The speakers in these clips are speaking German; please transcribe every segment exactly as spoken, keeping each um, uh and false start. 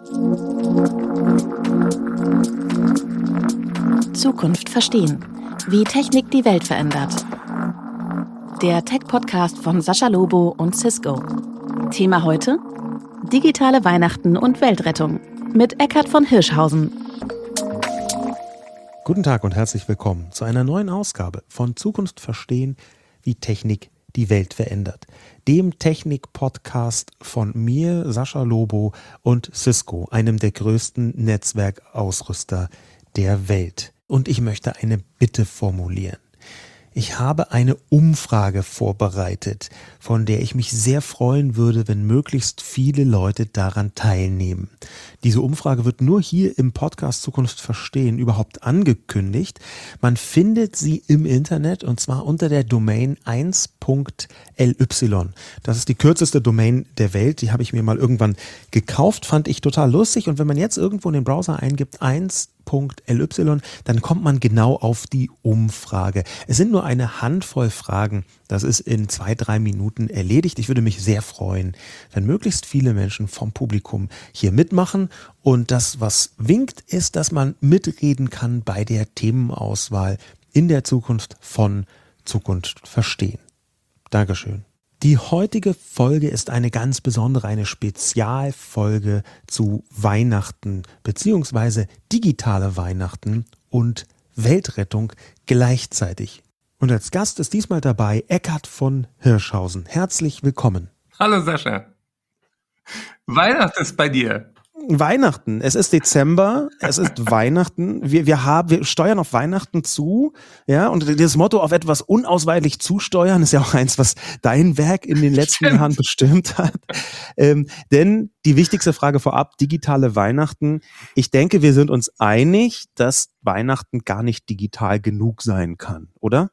Zukunft verstehen. Wie Technik die Welt verändert. Der Tech-Podcast von Sascha Lobo und Cisco. Thema heute: digitale Weihnachten und Weltrettung mit Eckhard von Hirschhausen. Guten Tag und herzlich willkommen zu einer neuen Ausgabe von Zukunft verstehen, wie Technik die Welt verändert. Dem Technik-Podcast von mir, Sascha Lobo, und Cisco, einem der größten Netzwerkausrüster der Welt. Und ich möchte eine Bitte formulieren. Ich habe eine Umfrage vorbereitet, von der ich mich sehr freuen würde, wenn möglichst viele Leute daran teilnehmen. Diese Umfrage wird nur hier im Podcast Zukunft verstehen überhaupt angekündigt. Man findet sie im Internet und zwar unter der Domain eins punkt L Y. Das ist die kürzeste Domain der Welt, die habe ich mir mal irgendwann gekauft, fand ich total lustig. Und wenn man jetzt irgendwo in den Browser eingibt, eins Punkt L Y, dann kommt man genau auf die Umfrage. Es sind nur eine Handvoll Fragen. Das ist in zwei, drei Minuten erledigt. Ich würde mich sehr freuen, wenn möglichst viele Menschen vom Publikum hier mitmachen. Und das, was winkt, ist, dass man mitreden kann bei der Themenauswahl in der Zukunft von Zukunft verstehen. Dankeschön. Die heutige Folge ist eine ganz besondere, eine Spezialfolge zu Weihnachten beziehungsweise digitale Weihnachten und Weltrettung gleichzeitig. Und als Gast ist diesmal dabei Eckhard von Hirschhausen. Herzlich willkommen. Hallo Sascha. Weihnachten ist bei dir. Weihnachten. Es ist Dezember, es ist Weihnachten. Wir, wir haben, wir steuern auf Weihnachten zu, ja, und das Motto auf etwas unausweichlich zusteuern ist ja auch eins, was dein Werk in den letzten Stimmt. Jahren bestimmt hat. Ähm, denn die wichtigste Frage vorab, digitale Weihnachten. Ich denke, wir sind uns einig, dass Weihnachten gar nicht digital genug sein kann, oder?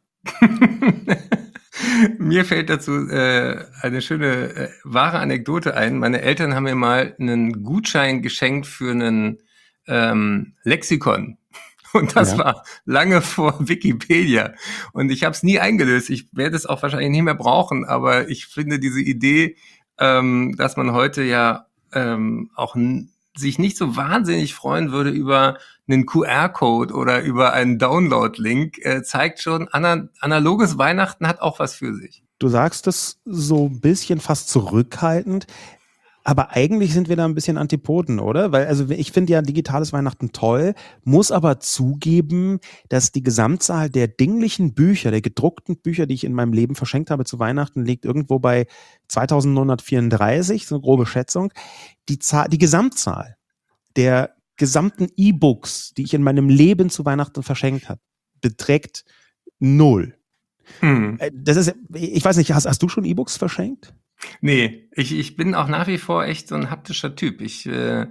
Mir fällt dazu äh, eine schöne, äh, wahre Anekdote ein. Meine Eltern haben mir mal einen Gutschein geschenkt für einen ähm, Lexikon. Und das Ja. war lange vor Wikipedia. Und ich habe es nie eingelöst. Ich werde es auch wahrscheinlich nicht mehr brauchen. Aber ich finde diese Idee, ähm, dass man heute ja ähm, auch n- sich nicht so wahnsinnig freuen würde über einen Q R-Code oder über einen Download-Link, äh, zeigt schon, ana- analoges Weihnachten hat auch was für sich. Du sagst es so ein bisschen fast zurückhaltend, aber eigentlich sind wir da ein bisschen Antipoden, oder? Weil, also ich finde ja digitales Weihnachten toll, muss aber zugeben, dass die Gesamtzahl der dinglichen Bücher, der gedruckten Bücher, die ich in meinem Leben verschenkt habe zu Weihnachten, liegt irgendwo bei zweitausendneunhundertvierunddreißig, so eine grobe Schätzung. Die Zahl, die Gesamtzahl der gesamten E-Books, die ich in meinem Leben zu Weihnachten verschenkt habe, beträgt null. Hm. Äh, Das ist, ich weiß nicht, hast, hast du schon E-Books verschenkt? Nee, ich, ich bin auch nach wie vor echt so ein haptischer Typ. Ich, äh,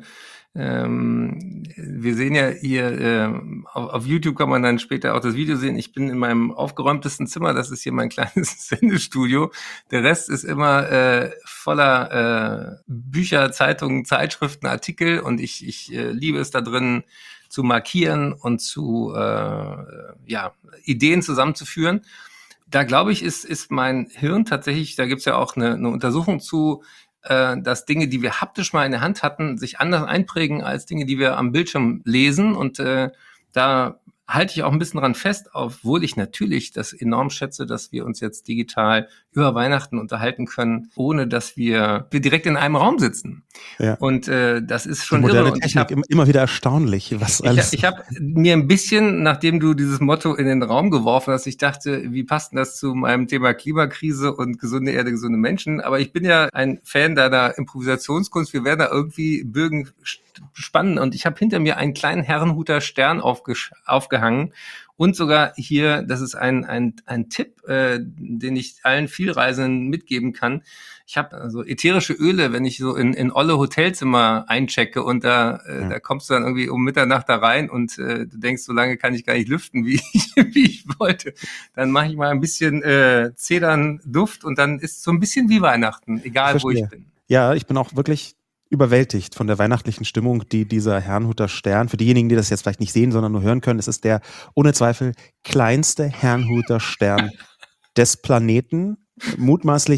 ähm, wir sehen ja hier, äh, auf, auf YouTube kann man dann später auch das Video sehen. Ich bin in meinem aufgeräumtesten Zimmer, das ist hier mein kleines Sendestudio. Der Rest ist immer äh, voller äh, Bücher, Zeitungen, Zeitschriften, Artikel und ich, ich äh, liebe es da drin zu markieren und zu äh, ja, Ideen zusammenzuführen. Da glaube ich, ist, ist mein Hirn tatsächlich, da gibt's ja auch eine, eine Untersuchung zu, äh, dass Dinge, die wir haptisch mal in der Hand hatten, sich anders einprägen als Dinge, die wir am Bildschirm lesen. Und äh, da halte ich auch ein bisschen dran fest, obwohl ich natürlich das enorm schätze, dass wir uns jetzt digital über Weihnachten unterhalten können, ohne dass wir, wir direkt in einem Raum sitzen. Ja. Und äh, das ist Die schon moderne irre. Und ich Technik, habe im- immer wieder erstaunlich, was alles. ich, ich habe mir ein bisschen, nachdem du dieses Motto in den Raum geworfen hast, ich dachte, wie passt denn das zu meinem Thema Klimakrise und gesunde Erde, gesunde Menschen? Aber ich bin ja ein Fan deiner Improvisationskunst. Wir werden da irgendwie Bögen st- spannen. Und ich habe hinter mir einen kleinen Herrenhuter Stern aufgesch- aufgehangen. Und sogar hier, das ist ein, ein, ein Tipp, äh, den ich allen Vielreisenden mitgeben kann. Ich habe also ätherische Öle, wenn ich so in, in olle Hotelzimmer einchecke und da, äh, Ja. da kommst du dann irgendwie um Mitternacht da rein und äh, du denkst, so lange kann ich gar nicht lüften, wie ich, wie ich wollte. Dann mache ich mal ein bisschen äh, Zedernduft und dann ist so ein bisschen wie Weihnachten, egal wo ich Verstehe. bin. Ja, ich bin auch wirklich überwältigt von der weihnachtlichen Stimmung, die dieser Herrnhuter Stern, für diejenigen, die das jetzt vielleicht nicht sehen, sondern nur hören können, es ist der ohne Zweifel kleinste Herrnhuter Stern des Planeten, mutmaßlich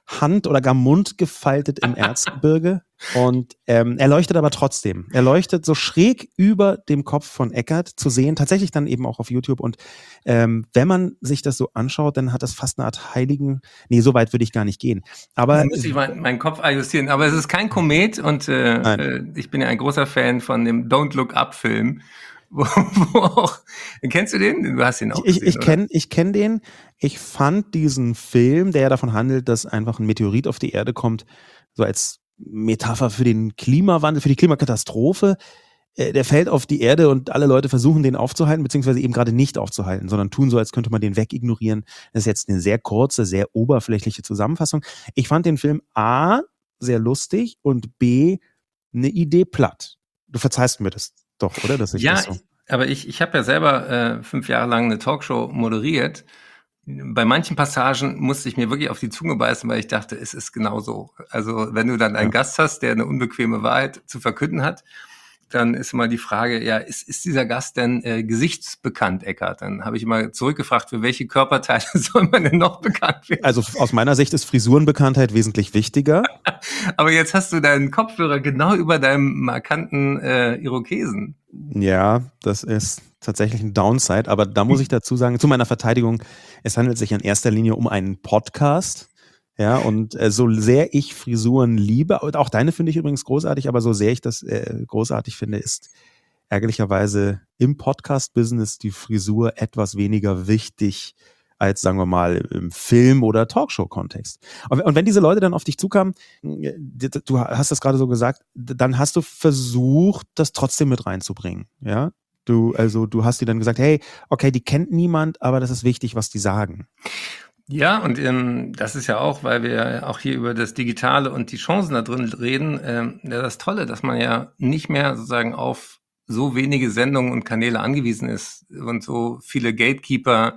Hand oder gar Mund gefaltet im Erzgebirge und ähm, er leuchtet aber trotzdem. Er leuchtet so schräg über dem Kopf von Eckart zu sehen, tatsächlich dann eben auch auf YouTube und ähm, wenn man sich das so anschaut, dann hat das fast eine Art heiligen, nee, so weit würde ich gar nicht gehen. Aber Da muss ich meinen mein Kopf adjustieren, aber es ist kein Komet und äh, äh, ich bin ja ein großer Fan von dem Don't Look Up Film, wo, wo auch, kennst du den? Du hast ihn auch ich, gesehen, ich, ich kenne ich kenn den. Ich fand diesen Film, der ja davon handelt, dass einfach ein Meteorit auf die Erde kommt, so als Metapher für den Klimawandel, für die Klimakatastrophe. Äh, der fällt auf die Erde und alle Leute versuchen, den aufzuhalten, beziehungsweise eben gerade nicht aufzuhalten, sondern tun so, als könnte man den wegignorieren. Das ist jetzt eine sehr kurze, sehr oberflächliche Zusammenfassung. Ich fand den Film A, sehr lustig und B, eine Idee platt. Du verzeihst mir das doch, oder? Dass ich Ja, das so. ich, aber ich, ich habe ja selber äh, fünf Jahre lang eine Talkshow moderiert. Bei manchen Passagen musste ich mir wirklich auf die Zunge beißen, weil ich dachte, es ist genau so. Also wenn du dann einen Ja. Gast hast, der eine unbequeme Wahrheit zu verkünden hat, dann ist immer die Frage, ja, ist, ist dieser Gast denn äh, gesichtsbekannt, Eckart? Dann habe ich immer zurückgefragt, für welche Körperteile soll man denn noch bekannt werden? Also aus meiner Sicht ist Frisurenbekanntheit wesentlich wichtiger. Aber jetzt hast du deinen Kopfhörer genau über deinem markanten äh, Irokesen. Ja, das ist tatsächlich ein Downside, aber da muss ich dazu sagen, zu meiner Verteidigung, es handelt sich in erster Linie um einen Podcast. Ja, und äh, so sehr ich Frisuren liebe, und auch deine finde ich übrigens großartig, aber so sehr ich das äh, großartig finde, ist ärgerlicherweise im Podcast-Business die Frisur etwas weniger wichtig als, sagen wir mal, im Film- oder Talkshow-Kontext. Und, und wenn diese Leute dann auf dich zukamen, äh, du hast das gerade so gesagt, dann hast du versucht, das trotzdem mit reinzubringen, ja? Du, also du hast dir dann gesagt, hey, okay, die kennt niemand, aber das ist wichtig, was die sagen. Ja, und ähm, das ist ja auch, weil wir auch hier über das Digitale und die Chancen da drin reden, ähm, ja, das Tolle, dass man ja nicht mehr sozusagen auf so wenige Sendungen und Kanäle angewiesen ist und so viele Gatekeeper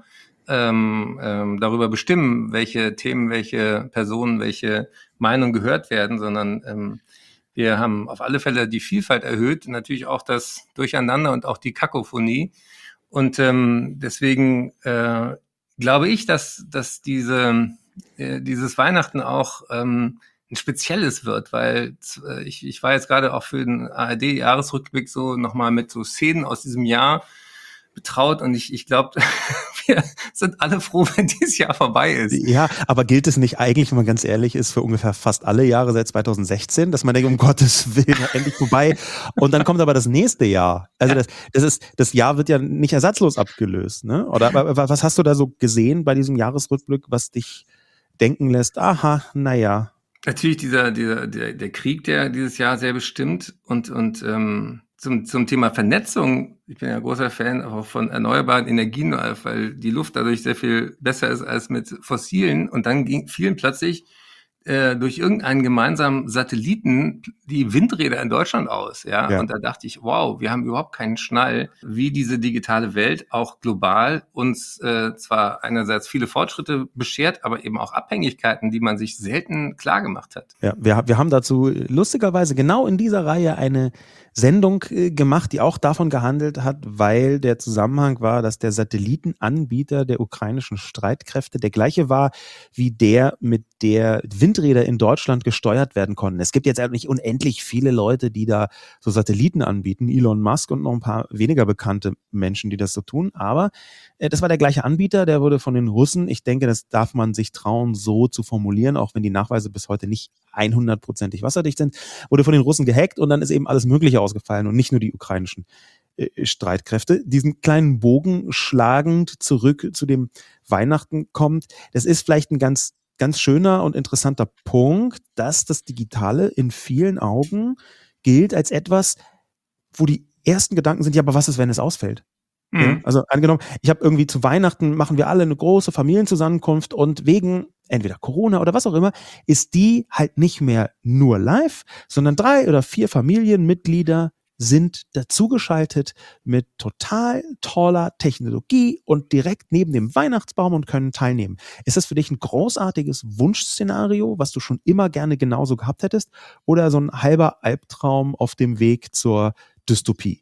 ähm, ähm, darüber bestimmen, welche Themen, welche Personen, welche Meinungen gehört werden, sondern ähm, wir haben auf alle Fälle die Vielfalt erhöht, natürlich auch das Durcheinander und auch die Kakophonie. Und ähm, deswegen äh, glaube ich, dass, dass diese, äh, dieses Weihnachten auch ähm, ein spezielles wird, weil äh, ich, ich war jetzt gerade auch für den A R D-Jahresrückblick so nochmal mit so Szenen aus diesem Jahr betraut und ich, ich glaube, wir sind alle froh, wenn dieses Jahr vorbei ist. Ja, aber gilt es nicht eigentlich, wenn man ganz ehrlich ist, für ungefähr fast alle Jahre seit zweitausendsechzehn, dass man denkt, um Gottes Willen, endlich vorbei. Und dann kommt aber das nächste Jahr. Also das, das ist, das Jahr wird ja nicht ersatzlos abgelöst, ne? Oder was hast du da so gesehen bei diesem Jahresrückblick, was dich denken lässt, aha, naja. Natürlich dieser, dieser, der, der Krieg, der dieses Jahr sehr bestimmt und, und ähm, zum, zum Thema Vernetzung, ich bin ja großer Fan auch von erneuerbaren Energien, weil die Luft dadurch sehr viel besser ist als mit fossilen. Und dann ging vielen plötzlich äh, durch irgendeinen gemeinsamen Satelliten die Windräder in Deutschland aus. Ja? Ja. Und da dachte ich, wow, wir haben überhaupt keinen Schnall, wie diese digitale Welt auch global uns äh, zwar einerseits viele Fortschritte beschert, aber eben auch Abhängigkeiten, die man sich selten klar gemacht hat. Ja, wir, wir haben dazu lustigerweise genau in dieser Reihe eine Sendung äh, gemacht, die auch davon gehandelt hat, weil der Zusammenhang war, dass der Satellitenanbieter der ukrainischen Streitkräfte der gleiche war, wie der, mit der Windräder in Deutschland gesteuert werden konnten. Es gibt jetzt halt nicht unendlich viele Leute, die da so Satelliten anbieten, Elon Musk und noch ein paar weniger bekannte Menschen, die das so tun, aber äh, das war der gleiche Anbieter, der wurde von den Russen, ich denke, das darf man sich trauen, so zu formulieren, auch wenn die Nachweise bis heute nicht hundertprozentig wasserdicht sind, wurde von den Russen gehackt und dann ist eben alles Mögliche ausgefallen und nicht nur die ukrainischen äh, Streitkräfte. Diesen kleinen Bogen schlagend zurück zu dem Weihnachten kommt, das ist vielleicht ein ganz, ganz schöner und interessanter Punkt, dass das Digitale in vielen Augen gilt als etwas, wo die ersten Gedanken sind, ja, aber was ist, wenn es ausfällt? Ja, also angenommen, ich habe irgendwie zu Weihnachten, machen wir alle eine große Familienzusammenkunft und wegen entweder Corona oder was auch immer, ist die halt nicht mehr nur live, sondern drei oder vier Familienmitglieder sind dazugeschaltet mit total toller Technologie und direkt neben dem Weihnachtsbaum und können teilnehmen. Ist das für dich ein großartiges Wunschszenario, was du schon immer gerne genauso gehabt hättest, oder so ein halber Albtraum auf dem Weg zur Dystopie?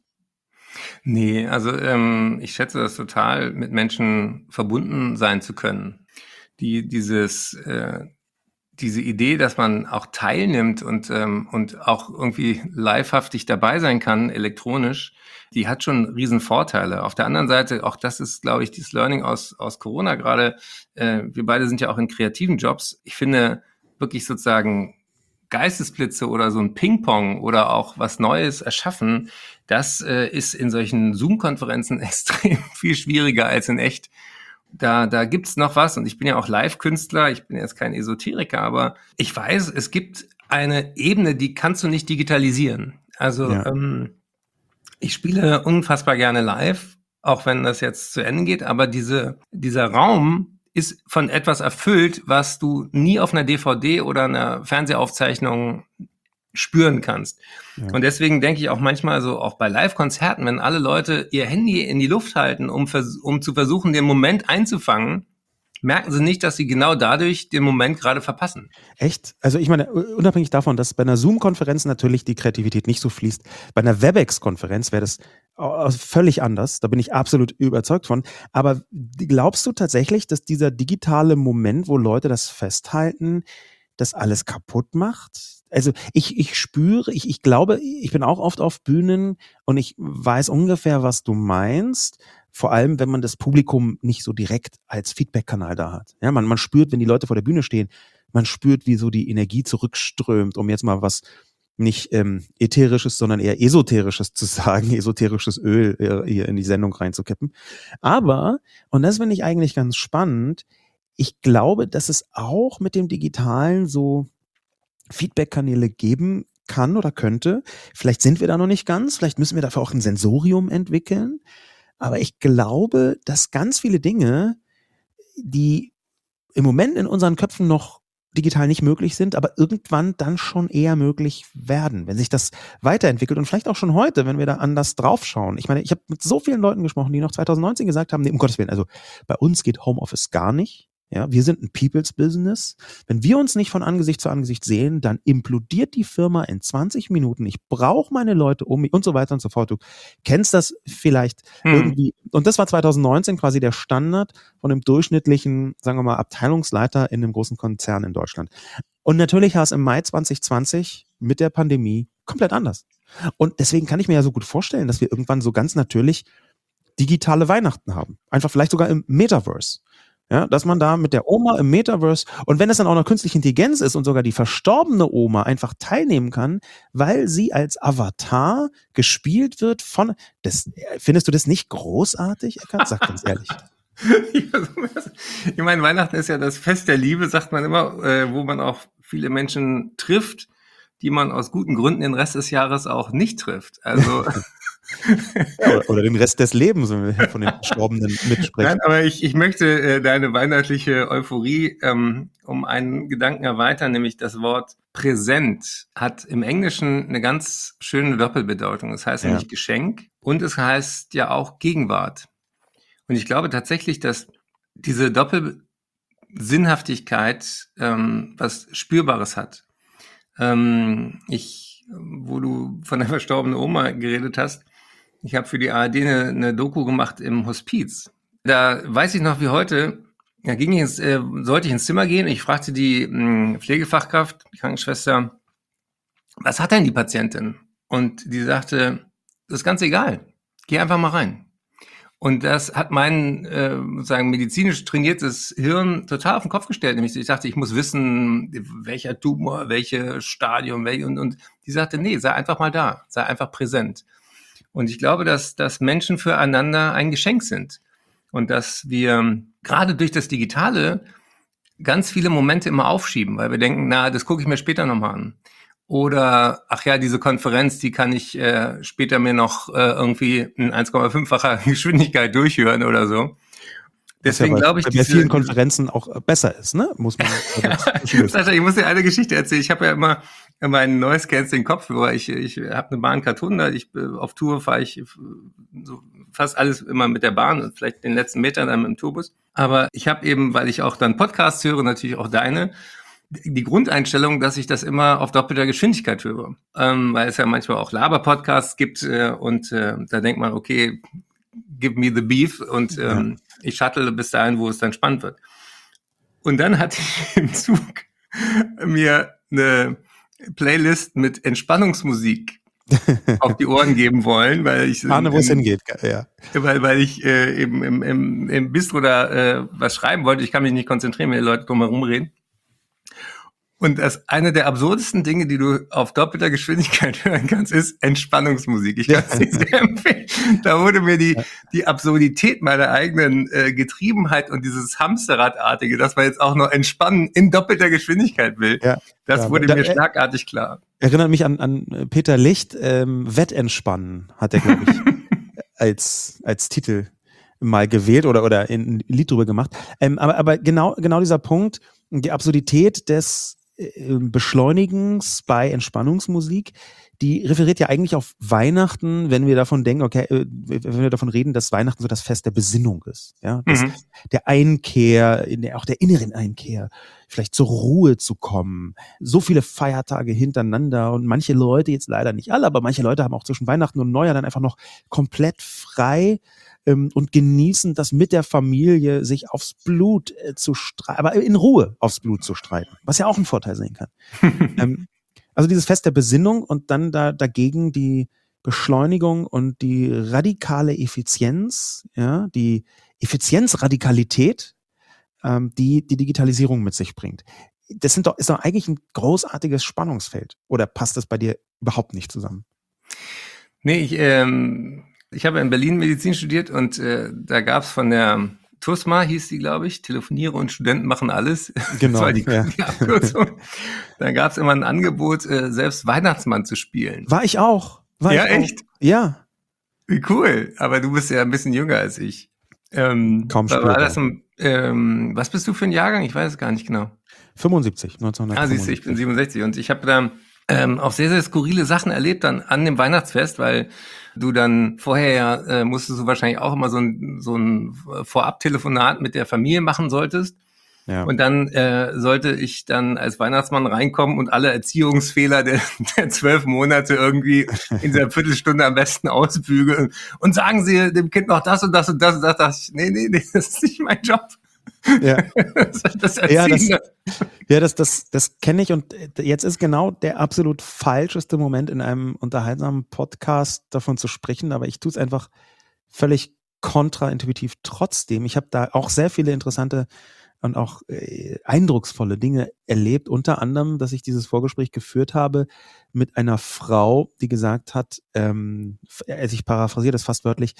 Nee, also ähm, ich schätze das total, mit Menschen verbunden sein zu können, die dieses äh, diese Idee, dass man auch teilnimmt und, ähm, und auch irgendwie livehaftig dabei sein kann, elektronisch, die hat schon riesen Vorteile. Auf der anderen Seite, auch das ist, glaube ich, dieses Learning aus, aus Corona gerade. Äh, wir beide sind ja auch in kreativen Jobs. Ich finde wirklich sozusagen Geistesblitze oder so ein Ping-Pong oder auch was Neues erschaffen, das äh, ist in solchen Zoom-Konferenzen extrem viel schwieriger als in echt. Da, da gibt's noch was, und ich bin ja auch Live-Künstler, ich bin jetzt kein Esoteriker, aber ich weiß, es gibt eine Ebene, die kannst du nicht digitalisieren. Also Ja. ähm, ich spiele unfassbar gerne live, auch wenn das jetzt zu Ende geht, aber diese, dieser Raum ist von etwas erfüllt, was du nie auf einer D V D oder einer Fernsehaufzeichnung spüren kannst. Ja. Und deswegen denke ich auch manchmal so, auch bei Live-Konzerten, wenn alle Leute ihr Handy in die Luft halten, um, vers- um zu versuchen, den Moment einzufangen, merken sie nicht, dass sie genau dadurch den Moment gerade verpassen. Echt? Also ich meine, unabhängig davon, dass bei einer Zoom-Konferenz natürlich die Kreativität nicht so fließt, bei einer WebEx-Konferenz wäre das äh, völlig anders. Da bin ich absolut überzeugt von. Aber glaubst du tatsächlich, dass dieser digitale Moment, wo Leute das festhalten, das alles kaputt macht? Also ich, ich spüre, ich, ich glaube, ich bin auch oft auf Bühnen und ich weiß ungefähr, was du meinst. Vor allem, wenn man das Publikum nicht so direkt als Feedback-Kanal da hat. Ja, man, man spürt, wenn die Leute vor der Bühne stehen, man spürt, wie so die Energie zurückströmt, um jetzt mal was nicht ähm, ätherisches, sondern eher esoterisches zu sagen, esoterisches Öl äh, hier in die Sendung reinzukippen. Aber, und das finde ich eigentlich ganz spannend, ich glaube, dass es auch mit dem Digitalen so Feedback-Kanäle geben kann oder könnte. Vielleicht sind wir da noch nicht ganz, vielleicht müssen wir dafür auch ein Sensorium entwickeln. Aber ich glaube, dass ganz viele Dinge, die im Moment in unseren Köpfen noch digital nicht möglich sind, aber irgendwann dann schon eher möglich werden, wenn sich das weiterentwickelt und vielleicht auch schon heute, wenn wir da anders draufschauen. Ich meine, ich habe mit so vielen Leuten gesprochen, die noch zwanzig neunzehn gesagt haben, nee, um Gottes Willen, also bei uns geht Homeoffice gar nicht. Ja, wir sind ein People's Business. Wenn wir uns nicht von Angesicht zu Angesicht sehen, dann implodiert die Firma in zwanzig Minuten. Ich brauche meine Leute um mich und so weiter und so fort. Du kennst das vielleicht hm. irgendwie. Und das war zwanzig neunzehn quasi der Standard von einem durchschnittlichen, sagen wir mal, Abteilungsleiter in einem großen Konzern in Deutschland. Und natürlich war es im Mai zwanzig zwanzig mit der Pandemie komplett anders. Und deswegen kann ich mir ja so gut vorstellen, dass wir irgendwann so ganz natürlich digitale Weihnachten haben. Einfach vielleicht sogar im Metaverse. Ja, dass man da mit der Oma im Metaverse, und wenn es dann auch noch künstliche Intelligenz ist und sogar die verstorbene Oma einfach teilnehmen kann, weil sie als Avatar gespielt wird von, das, findest du das nicht großartig, Eckart? Sag ganz ehrlich. Ich meine, Weihnachten ist ja das Fest der Liebe, sagt man immer, äh, wo man auch viele Menschen trifft, die man aus guten Gründen den Rest des Jahres auch nicht trifft. Also ja, oder, oder den Rest des Lebens, wenn wir von den Verstorbenen mitsprechen. Nein, aber ich, ich möchte äh, deine weihnachtliche Euphorie ähm, um einen Gedanken erweitern, nämlich das Wort präsent hat im Englischen eine ganz schöne Doppelbedeutung. Es heißt ja nämlich Geschenk und es heißt ja auch Gegenwart. Und ich glaube tatsächlich, dass diese Doppelsinnhaftigkeit ähm, was Spürbares hat. Ähm, ich, wo du von der verstorbenen Oma geredet hast, ich habe für die A R D eine, eine Doku gemacht im Hospiz. Da weiß ich noch wie heute, da ging ich ins, äh, sollte ich ins Zimmer gehen. Ich fragte die mh, Pflegefachkraft, die Krankenschwester, was hat denn die Patientin? Und die sagte, das ist ganz egal, geh einfach mal rein. Und das hat mein äh, sozusagen medizinisch trainiertes Hirn total auf den Kopf gestellt. Nämlich ich dachte, ich muss wissen, welcher Tumor, welches Stadium, welche, und, und die sagte, nee, sei einfach mal da, sei einfach präsent. Und ich glaube, dass, dass Menschen füreinander ein Geschenk sind und dass wir gerade durch das Digitale ganz viele Momente immer aufschieben, weil wir denken, na, das gucke ich mir später nochmal an. Oder, ach ja, diese Konferenz, die kann ich äh, später mir noch äh, irgendwie in eins Komma fünffacher Geschwindigkeit durchhören oder so. Deswegen ja, glaube ich, bei diese, vielen Konferenzen auch besser ist, ne? Muss man. ja, Sascha, ich muss dir eine Geschichte erzählen. Ich habe ja immer meinen Noise Cancelling Kopfhörer. Ich ich habe eine Bahncard hundert. Ich auf Tour fahre ich so fast alles immer mit der Bahn und vielleicht den letzten Metern dann mit dem Tourbus. Aber ich habe eben, weil ich auch dann Podcasts höre, natürlich auch deine, die Grundeinstellung, dass ich das immer auf doppelter Geschwindigkeit höre, ähm, weil es ja manchmal auch Laber-Podcasts gibt äh, und äh, da denkt man, okay, give me the beef und ähm, ja. ich shuttle bis dahin, wo es dann spannend wird. Und dann hatte ich im Zug mir eine Playlist mit Entspannungsmusik auf die Ohren geben wollen, weil ich Ahne, wo es hingeht, ja. Weil, weil ich äh, eben im, im, im Bistro da äh, was schreiben wollte. Ich kann mich nicht konzentrieren, wenn die Leute drumherum reden. Und das eine der absurdesten Dinge, die du auf doppelter Geschwindigkeit hören kannst, ist Entspannungsmusik. Ich kann es dir sehr empfehlen. Da wurde mir die, die Absurdität meiner eigenen äh, Getriebenheit und dieses Hamsterradartige, dass man jetzt auch noch entspannen in doppelter Geschwindigkeit will, ja, das ja, wurde da, mir schlagartig klar. Erinnert mich an, an Peter Licht, ähm, Wettentspannen hat er, glaube ich, als, als Titel mal gewählt oder, oder ein Lied drüber gemacht. Ähm, aber, aber genau, genau dieser Punkt, die Absurdität des Beschleunigens bei Entspannungsmusik, die referiert ja eigentlich auf Weihnachten, wenn wir davon denken, okay, wenn wir davon reden, dass Weihnachten so das Fest der Besinnung ist, ja, das, mhm. der Einkehr, in der, auch der inneren Einkehr, vielleicht zur Ruhe zu kommen, so viele Feiertage hintereinander und manche Leute, jetzt leider nicht alle, aber manche Leute haben auch zwischen Weihnachten und Neujahr dann einfach noch komplett frei und genießen das mit der Familie, sich aufs Blut äh, zu streiten, aber in Ruhe aufs Blut zu streiten, was ja auch ein Vorteil sein kann. ähm, also dieses Fest der Besinnung und dann da dagegen die Beschleunigung und die radikale Effizienz, ja, die Effizienzradikalität, ähm, die die Digitalisierung mit sich bringt. Das sind doch, ist doch eigentlich ein großartiges Spannungsfeld. Oder passt das bei dir überhaupt nicht zusammen? Nee, ich, ähm Ich habe in Berlin Medizin studiert und äh, da gab es von der T U S M A, hieß die, glaube ich, Telefoniere und Studenten machen alles. Genau, das war die, ja. die Abkürzung. Da gab es immer ein Angebot, äh, selbst Weihnachtsmann zu spielen. War ich auch. War ja, ich echt? Auch. Ja. Wie cool. Aber du bist ja ein bisschen jünger als ich. Ähm, Kaum spürbar. spürbar. War das ein, ähm, was bist du für ein Jahrgang? Ich weiß es gar nicht genau. fünfundsiebzig, neunzehnhundertfünfundsiebzig. Ah, siehst du, ich bin siebenundsechzig und ich habe da ähm, auch sehr, sehr skurrile Sachen erlebt dann an dem Weihnachtsfest, weil du dann vorher ja, äh, musstest du wahrscheinlich auch immer so ein, so ein Vorab-Telefonat mit der Familie machen solltest. Ja. Und dann äh, sollte ich dann als Weihnachtsmann reinkommen und alle Erziehungsfehler der, der zwölf Monate irgendwie in dieser Viertelstunde am besten ausbügeln. Und sagen Sie dem Kind noch das und das und das und das. Da dachte ich, nee, nee, nee, das ist nicht mein Job. Ja, das, das ja, das, ja, das, das, das kenne ich und jetzt ist genau der absolut falscheste Moment in einem unterhaltsamen Podcast davon zu sprechen, aber ich tue es einfach völlig kontraintuitiv trotzdem. Ich habe da auch sehr viele interessante und auch äh, eindrucksvolle Dinge erlebt, unter anderem, dass ich dieses Vorgespräch geführt habe mit einer Frau, die gesagt hat, ähm, also ich paraphrasiere das fast wörtlich,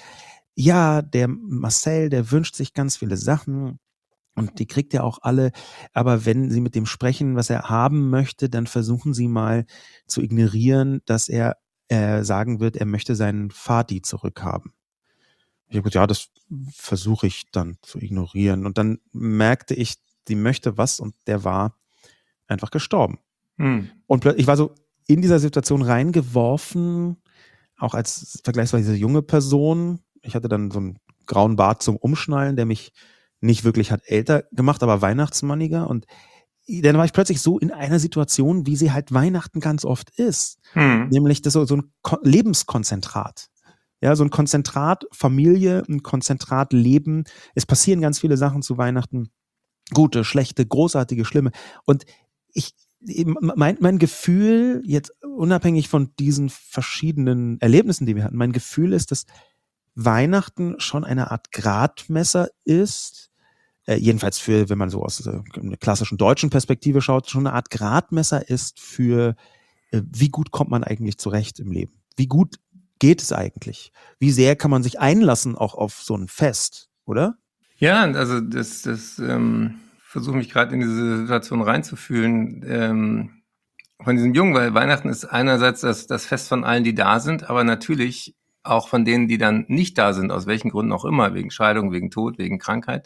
ja, der Marcel, der wünscht sich ganz viele Sachen, und die kriegt ja auch alle, aber wenn Sie mit dem sprechen, was er haben möchte, dann versuchen Sie mal zu ignorieren, dass er äh, sagen wird, er möchte seinen Vati zurückhaben. Ich habe gesagt, ja, das versuche ich dann zu ignorieren. Und dann merkte ich, sie möchte was und der war einfach gestorben. Hm. Und ich war so in dieser Situation reingeworfen, auch als vergleichsweise junge Person. Ich hatte dann so einen grauen Bart zum Umschnallen, der mich nicht wirklich hat älter gemacht, aber weihnachtsmanniger. Und dann war ich plötzlich so in einer Situation, wie sie halt Weihnachten ganz oft ist. Hm. Nämlich das so, so ein Lebenskonzentrat. Ja, so ein Konzentrat Familie, ein Konzentrat Leben. Es passieren ganz viele Sachen zu Weihnachten. Gute, schlechte, großartige, schlimme. Und ich, mein, mein Gefühl, jetzt unabhängig von diesen verschiedenen Erlebnissen, die wir hatten, mein Gefühl ist, dass Weihnachten schon eine Art Gradmesser ist, äh, jedenfalls für, wenn man so aus äh, einer klassischen deutschen Perspektive schaut, schon eine Art Gradmesser ist für, äh, wie gut kommt man eigentlich zurecht im Leben? Wie gut geht es eigentlich? Wie sehr kann man sich einlassen auch auf so ein Fest, oder? Ja, also das, das ähm, versuche mich gerade in diese Situation reinzufühlen, ähm, von diesem Jungen, weil Weihnachten ist einerseits das, das Fest von allen, die da sind, aber natürlich auch von denen, die dann nicht da sind, aus welchen Gründen auch immer, wegen Scheidung, wegen Tod, wegen Krankheit.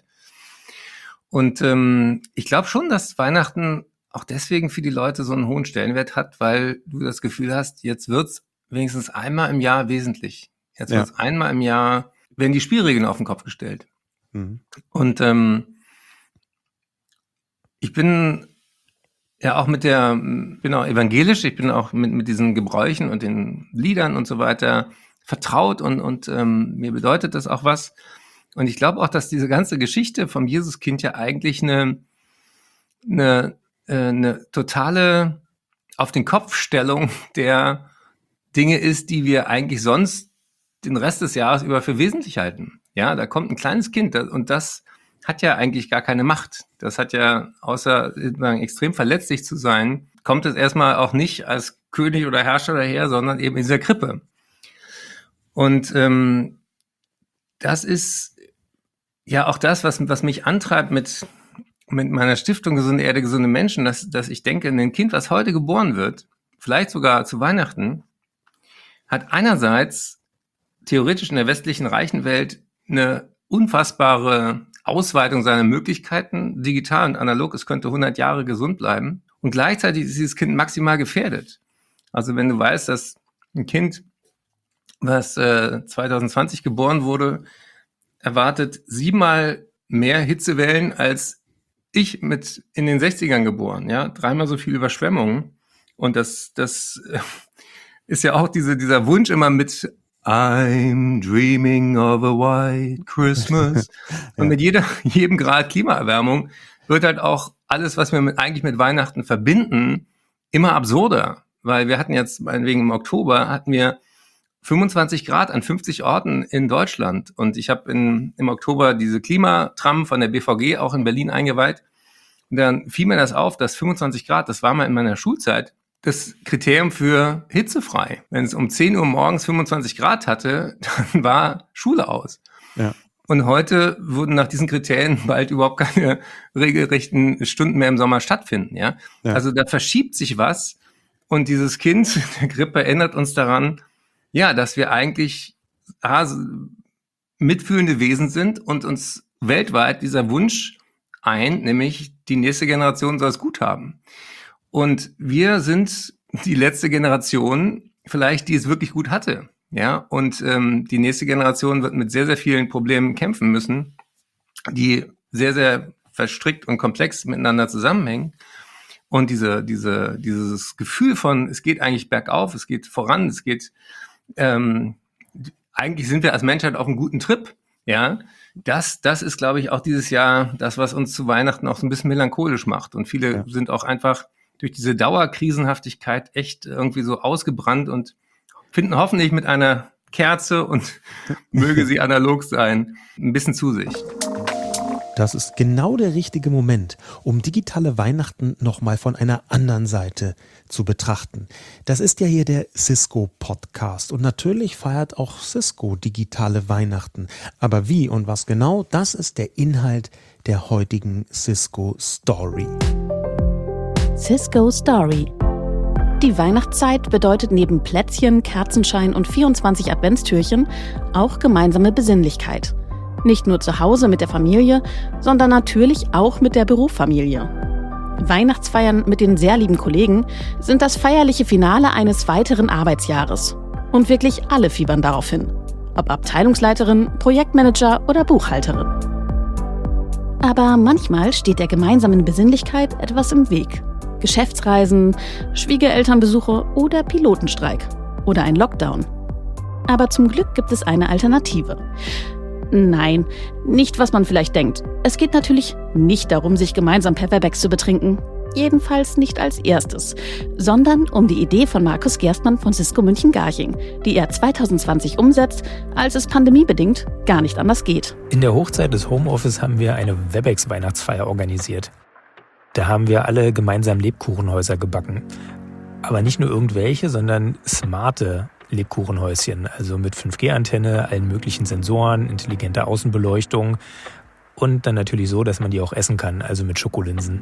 Und ähm, ich glaube schon, dass Weihnachten auch deswegen für die Leute so einen hohen Stellenwert hat, weil du das Gefühl hast, jetzt wird's wenigstens einmal im Jahr wesentlich. Jetzt ja. wird's einmal im Jahr, werden die Spielregeln auf den Kopf gestellt. Mhm. Und ähm, ich bin ja auch mit der, bin auch evangelisch, ich bin auch mit, mit diesen Gebräuchen und den Liedern und so weiter vertraut und, und ähm, mir bedeutet das auch was. Und ich glaube auch, dass diese ganze Geschichte vom Jesuskind ja eigentlich eine, eine äh, eine totale auf den Kopfstellung der Dinge ist, die wir eigentlich sonst den Rest des Jahres über für wesentlich halten. Ja, da kommt ein kleines Kind und das hat ja eigentlich gar keine Macht. Das hat ja, außer extrem verletzlich zu sein, kommt es erstmal auch nicht als König oder Herrscher daher, sondern eben in dieser Krippe. Und ähm, das ist ja auch das, was, was mich antreibt mit, mit meiner Stiftung Gesunde Erde, gesunde Menschen, dass, dass ich denke, ein Kind, was heute geboren wird, vielleicht sogar zu Weihnachten, hat einerseits theoretisch in der westlichen reichen Welt eine unfassbare Ausweitung seiner Möglichkeiten, digital und analog, es könnte hundert Jahre gesund bleiben. Und gleichzeitig ist dieses Kind maximal gefährdet. Also wenn du weißt, dass ein Kind, was äh, zwanzig zwanzig geboren wurde, erwartet siebenmal mehr Hitzewellen als ich mit in den sechzigern geboren, ja, dreimal so viel Überschwemmungen. Und das, das äh, ist ja auch diese, dieser Wunsch immer mit I'm dreaming of a white Christmas. Ja. Und mit jeder, jedem Grad Klimaerwärmung wird halt auch alles, was wir mit, eigentlich mit Weihnachten verbinden, immer absurder. Weil wir hatten jetzt, meinetwegen im Oktober, hatten wir fünfundzwanzig Grad an fünfzig Orten in Deutschland. Und ich habe in, im Oktober diese Klimatram von der B V G auch in Berlin eingeweiht. Und dann fiel mir das auf, dass fünfundzwanzig Grad, das war mal in meiner Schulzeit, das Kriterium für hitzefrei. Wenn es um zehn Uhr morgens fünfundzwanzig Grad hatte, dann war Schule aus. Ja. Und heute würden nach diesen Kriterien bald überhaupt keine regelrechten Stunden mehr im Sommer stattfinden. Ja? Ja. Also da verschiebt sich was und dieses Kind der Grippe erinnert uns daran, ja, dass wir eigentlich ah, mitfühlende Wesen sind und uns weltweit dieser Wunsch ein, nämlich die nächste Generation soll es gut haben. Und wir sind die letzte Generation, vielleicht, die es wirklich gut hatte. Ja, und ähm, die nächste Generation wird mit sehr, sehr vielen Problemen kämpfen müssen, die sehr, sehr verstrickt und komplex miteinander zusammenhängen. Und diese, diese, dieses Gefühl von, es geht eigentlich bergauf, es geht voran, es geht, ähm, eigentlich sind wir als Menschheit auf einem guten Trip. Ja, das, das ist, glaube ich, auch dieses Jahr das, was uns zu Weihnachten auch so ein bisschen melancholisch macht. Und viele ja. sind auch einfach durch diese Dauerkrisenhaftigkeit echt irgendwie so ausgebrannt und finden hoffentlich mit einer Kerze und möge sie analog sein, ein bisschen zu sich. Das ist genau der richtige Moment, um digitale Weihnachten nochmal von einer anderen Seite zu betrachten. Das ist ja hier der Cisco-Podcast und natürlich feiert auch Cisco digitale Weihnachten. Aber wie und was genau, das ist der Inhalt der heutigen Cisco Story. Cisco Story. Die Weihnachtszeit bedeutet neben Plätzchen, Kerzenschein und vierundzwanzig Adventstürchen auch gemeinsame Besinnlichkeit. Nicht nur zu Hause mit der Familie, sondern natürlich auch mit der Berufsfamilie. Weihnachtsfeiern mit den sehr lieben Kollegen sind das feierliche Finale eines weiteren Arbeitsjahres. Und wirklich alle fiebern darauf hin. Ob Abteilungsleiterin, Projektmanager oder Buchhalterin. Aber manchmal steht der gemeinsamen Besinnlichkeit etwas im Weg. Geschäftsreisen, Schwiegerelternbesuche oder Pilotenstreik oder ein Lockdown. Aber zum Glück gibt es eine Alternative. Nein, nicht was man vielleicht denkt. Es geht natürlich nicht darum, sich gemeinsam per Webex zu betrinken. Jedenfalls nicht als erstes, sondern um die Idee von Markus Gerstmann von Cisco München-Garching, die er zwanzig zwanzig umsetzt, als es pandemiebedingt gar nicht anders geht. In der Hochzeit des Homeoffice haben wir eine Webex-Weihnachtsfeier organisiert. Da haben wir alle gemeinsam Lebkuchenhäuser gebacken. Aber nicht nur irgendwelche, sondern smarte Lebkuchenhäuschen. Also mit fünf G Antenne, allen möglichen Sensoren, intelligenter Außenbeleuchtung. Und dann natürlich so, dass man die auch essen kann, also mit Schokolinsen.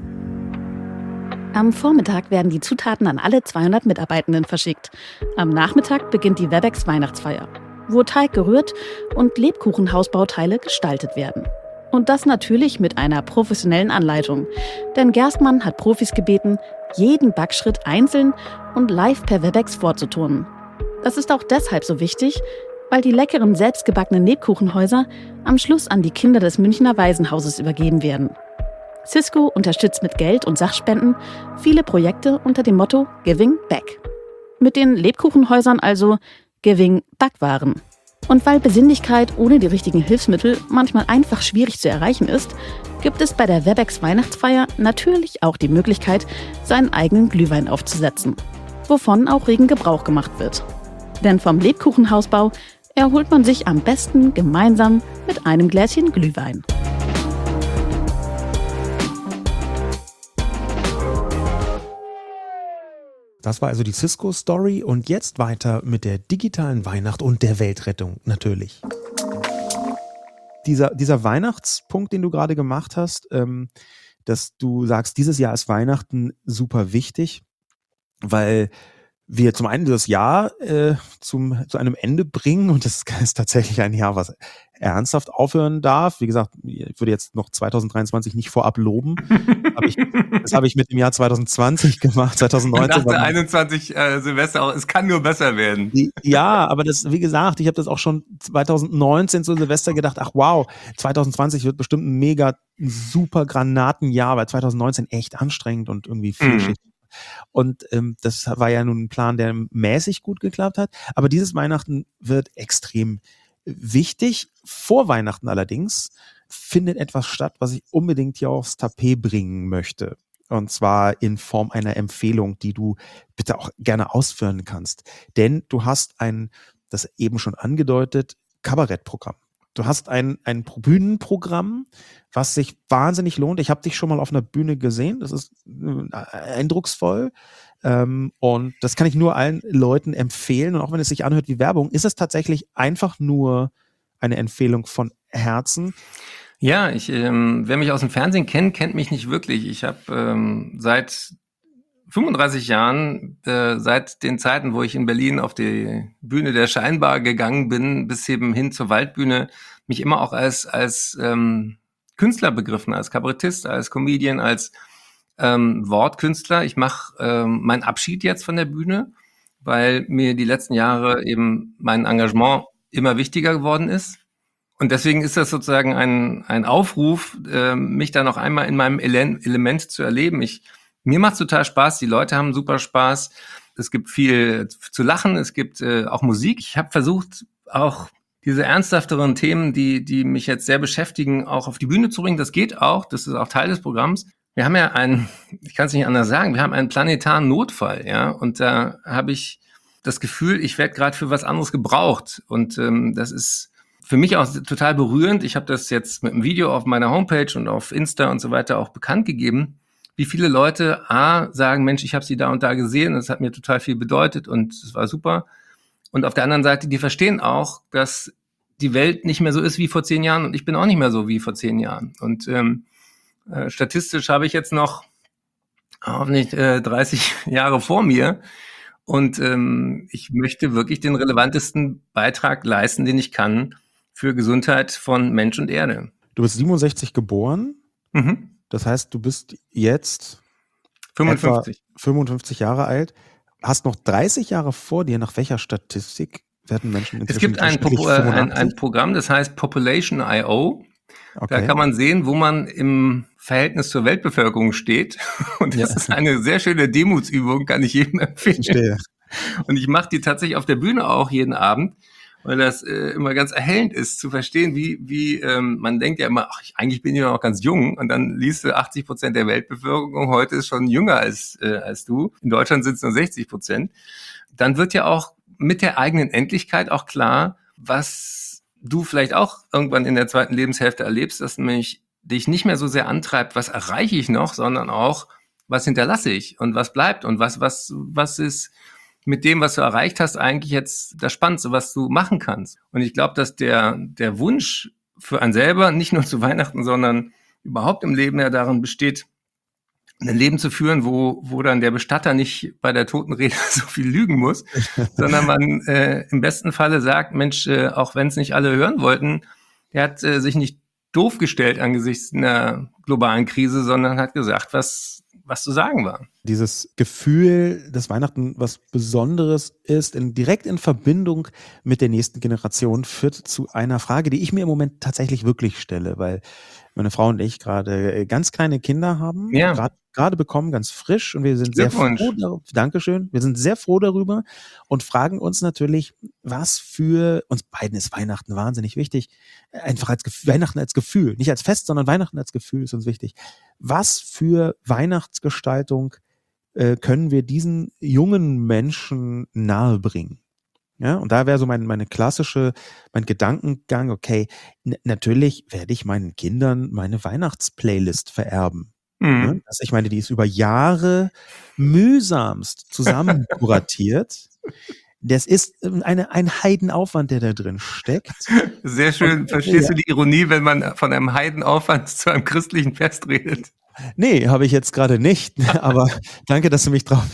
Am Vormittag werden die Zutaten an alle zweihundert Mitarbeitenden verschickt. Am Nachmittag beginnt die Webex-Weihnachtsfeier, wo Teig gerührt und Lebkuchenhausbauteile gestaltet werden. Und das natürlich mit einer professionellen Anleitung. Denn Gerstmann hat Profis gebeten, jeden Backschritt einzeln und live per Webex vorzuturnen. Das ist auch deshalb so wichtig, weil die leckeren selbstgebackenen Lebkuchenhäuser am Schluss an die Kinder des Münchner Waisenhauses übergeben werden. Cisco unterstützt mit Geld und Sachspenden viele Projekte unter dem Motto Giving Back. Mit den Lebkuchenhäusern also Giving Backwaren. Und weil Besinnlichkeit ohne die richtigen Hilfsmittel manchmal einfach schwierig zu erreichen ist, gibt es bei der Webex Weihnachtsfeier natürlich auch die Möglichkeit, seinen eigenen Glühwein aufzusetzen, wovon auch regen Gebrauch gemacht wird. Denn vom Lebkuchenhausbau erholt man sich am besten gemeinsam mit einem Gläschen Glühwein. Das war also die Cisco-Story und jetzt weiter mit der digitalen Weihnacht und der Weltrettung natürlich. Dieser, dieser Weihnachtspunkt, den du gerade gemacht hast, ähm, dass du sagst, dieses Jahr ist Weihnachten super wichtig, weil wir zum einen das Jahr äh, zum, zu einem Ende bringen und das ist tatsächlich ein Jahr, was ernsthaft aufhören darf. Wie gesagt, ich würde jetzt noch zwanzig dreiundzwanzig nicht vorab loben. Hab ich, das habe ich mit dem Jahr zwanzig zwanzig gemacht, zwanzig neunzehn. Und dachte einundzwanzig äh, Silvester auch, es kann nur besser werden. Ja, aber das, wie gesagt, ich habe das auch schon zwanzig neunzehn zu Silvester gedacht, ach wow, zwanzig zwanzig wird bestimmt ein mega super Granatenjahr, weil zwanzig neunzehn echt anstrengend und irgendwie vielschichtig. Mhm. Und ähm, das war ja nun ein Plan, der mäßig gut geklappt hat. Aber dieses Weihnachten wird extrem wichtig. Vor Weihnachten allerdings findet etwas statt, was ich unbedingt hier aufs Tapet bringen möchte. Und zwar in Form einer Empfehlung, die du bitte auch gerne ausführen kannst. Denn du hast ein, das eben schon angedeutet, Kabarettprogramm. Du hast ein, ein Bühnenprogramm, was sich wahnsinnig lohnt. Ich habe dich schon mal auf einer Bühne gesehen. Das ist eindrucksvoll. Ähm, und das kann ich nur allen Leuten empfehlen. Und auch wenn es sich anhört wie Werbung, ist es tatsächlich einfach nur eine Empfehlung von Herzen. Ja, ich, ähm, wer mich aus dem Fernsehen kennt, kennt mich nicht wirklich. Ich habe ähm, seit fünfunddreißig Jahren, äh, seit den Zeiten, wo ich in Berlin auf die Bühne der Scheinbar gegangen bin, bis eben hin zur Waldbühne, mich immer auch als als ähm, Künstler begriffen, als Kabarettist, als Comedian, als ähm, Wortkünstler. Ich mache ähm, meinen Abschied jetzt von der Bühne, weil mir die letzten Jahre eben mein Engagement immer wichtiger geworden ist. Und deswegen ist das sozusagen ein ein Aufruf, äh, mich da noch einmal in meinem Ele- Element zu erleben. Ich Mir macht's total Spaß, die Leute haben super Spaß. Es gibt viel zu lachen, es gibt äh, auch Musik. Ich habe versucht, auch diese ernsthafteren Themen, die die mich jetzt sehr beschäftigen, auch auf die Bühne zu bringen. Das geht auch, das ist auch Teil des Programms. Wir haben ja einen, ich kann es nicht anders sagen, wir haben einen planetaren Notfall, ja. Und da habe ich das Gefühl, ich werde gerade für was anderes gebraucht. Und ähm, das ist für mich auch total berührend. Ich habe das jetzt mit einem Video auf meiner Homepage und auf Insta und so weiter auch bekannt gegeben, wie viele Leute A, sagen, Mensch, ich habe sie da und da gesehen, das hat mir total viel bedeutet und es war super. Und auf der anderen Seite, die verstehen auch, dass die Welt nicht mehr so ist wie vor zehn Jahren und ich bin auch nicht mehr so wie vor zehn Jahren. Und ähm, äh, statistisch habe ich jetzt noch hoffentlich äh, dreißig Jahre vor mir und ähm, ich möchte wirklich den relevantesten Beitrag leisten, den ich kann für Gesundheit von Mensch und Erde. Du bist siebenundsechzig geboren. Mhm. Das heißt, du bist jetzt fünfundfünfzig. etwa fünfundfünfzig Jahre alt, hast noch dreißig Jahre vor dir. Nach welcher Statistik werden Menschen inzwischen? Es gibt ein, Popo- äh, ein, ein Programm, das heißt Population Punkt I O. Okay. Da kann man sehen, wo man im Verhältnis zur Weltbevölkerung steht. Und das ja. ist eine sehr schöne Demutsübung, kann ich jedem empfehlen. Verstehe. Und ich mache die tatsächlich auf der Bühne auch jeden Abend, weil das äh, immer ganz erhellend ist, zu verstehen, wie wie ähm, man denkt ja immer, ach, ich, eigentlich bin ich noch ganz jung und dann liest du achtzig Prozent der Weltbevölkerung heute ist schon jünger als äh, als du. In Deutschland sind es nur sechzig Prozent. Dann wird ja auch mit der eigenen Endlichkeit auch klar, was du vielleicht auch irgendwann in der zweiten Lebenshälfte erlebst, dass nämlich dich nicht mehr so sehr antreibt, was erreiche ich noch, sondern auch, was hinterlasse ich und was bleibt und was was was ist mit dem, was du erreicht hast, eigentlich jetzt das Spannendste, was du machen kannst. Und ich glaube, dass der der Wunsch für einen selber, nicht nur zu Weihnachten, sondern überhaupt im Leben ja darin besteht, ein Leben zu führen, wo wo dann der Bestatter nicht bei der Totenrede so viel lügen muss, sondern man äh, im besten Falle sagt, Mensch, äh, auch wenn es nicht alle hören wollten, der hat äh, sich nicht doof gestellt angesichts einer globalen Krise, sondern hat gesagt, was was zu sagen war. Dieses Gefühl, dass Weihnachten was Besonderes ist, in, direkt in Verbindung mit der nächsten Generation, führt zu einer Frage, die ich mir im Moment tatsächlich wirklich stelle, weil meine Frau und ich gerade ganz kleine Kinder haben, ja. gerade gerade bekommen, ganz frisch, und wir sind sehr froh darüber. Dankeschön. Wir sind sehr froh darüber und fragen uns natürlich, was für uns beiden ist Weihnachten wahnsinnig wichtig. Einfach als Gefühl, Weihnachten als Gefühl, nicht als Fest, sondern Weihnachten als Gefühl ist uns wichtig. Was für Weihnachtsgestaltung äh, können wir diesen jungen Menschen nahebringen? Ja, und da wäre so mein, meine klassische, mein Gedankengang, okay, n- natürlich werde ich meinen Kindern meine Weihnachtsplaylist vererben. Mhm. Ne? Also ich meine, die ist über Jahre mühsamst zusammen kuratiert. Das ist eine, ein Heidenaufwand, der da drin steckt. Sehr schön. Und, Verstehst ja. du die Ironie, wenn man von einem Heidenaufwand zu einem christlichen Fest redet? Nee, habe ich jetzt gerade nicht, aber danke, dass du mich drauf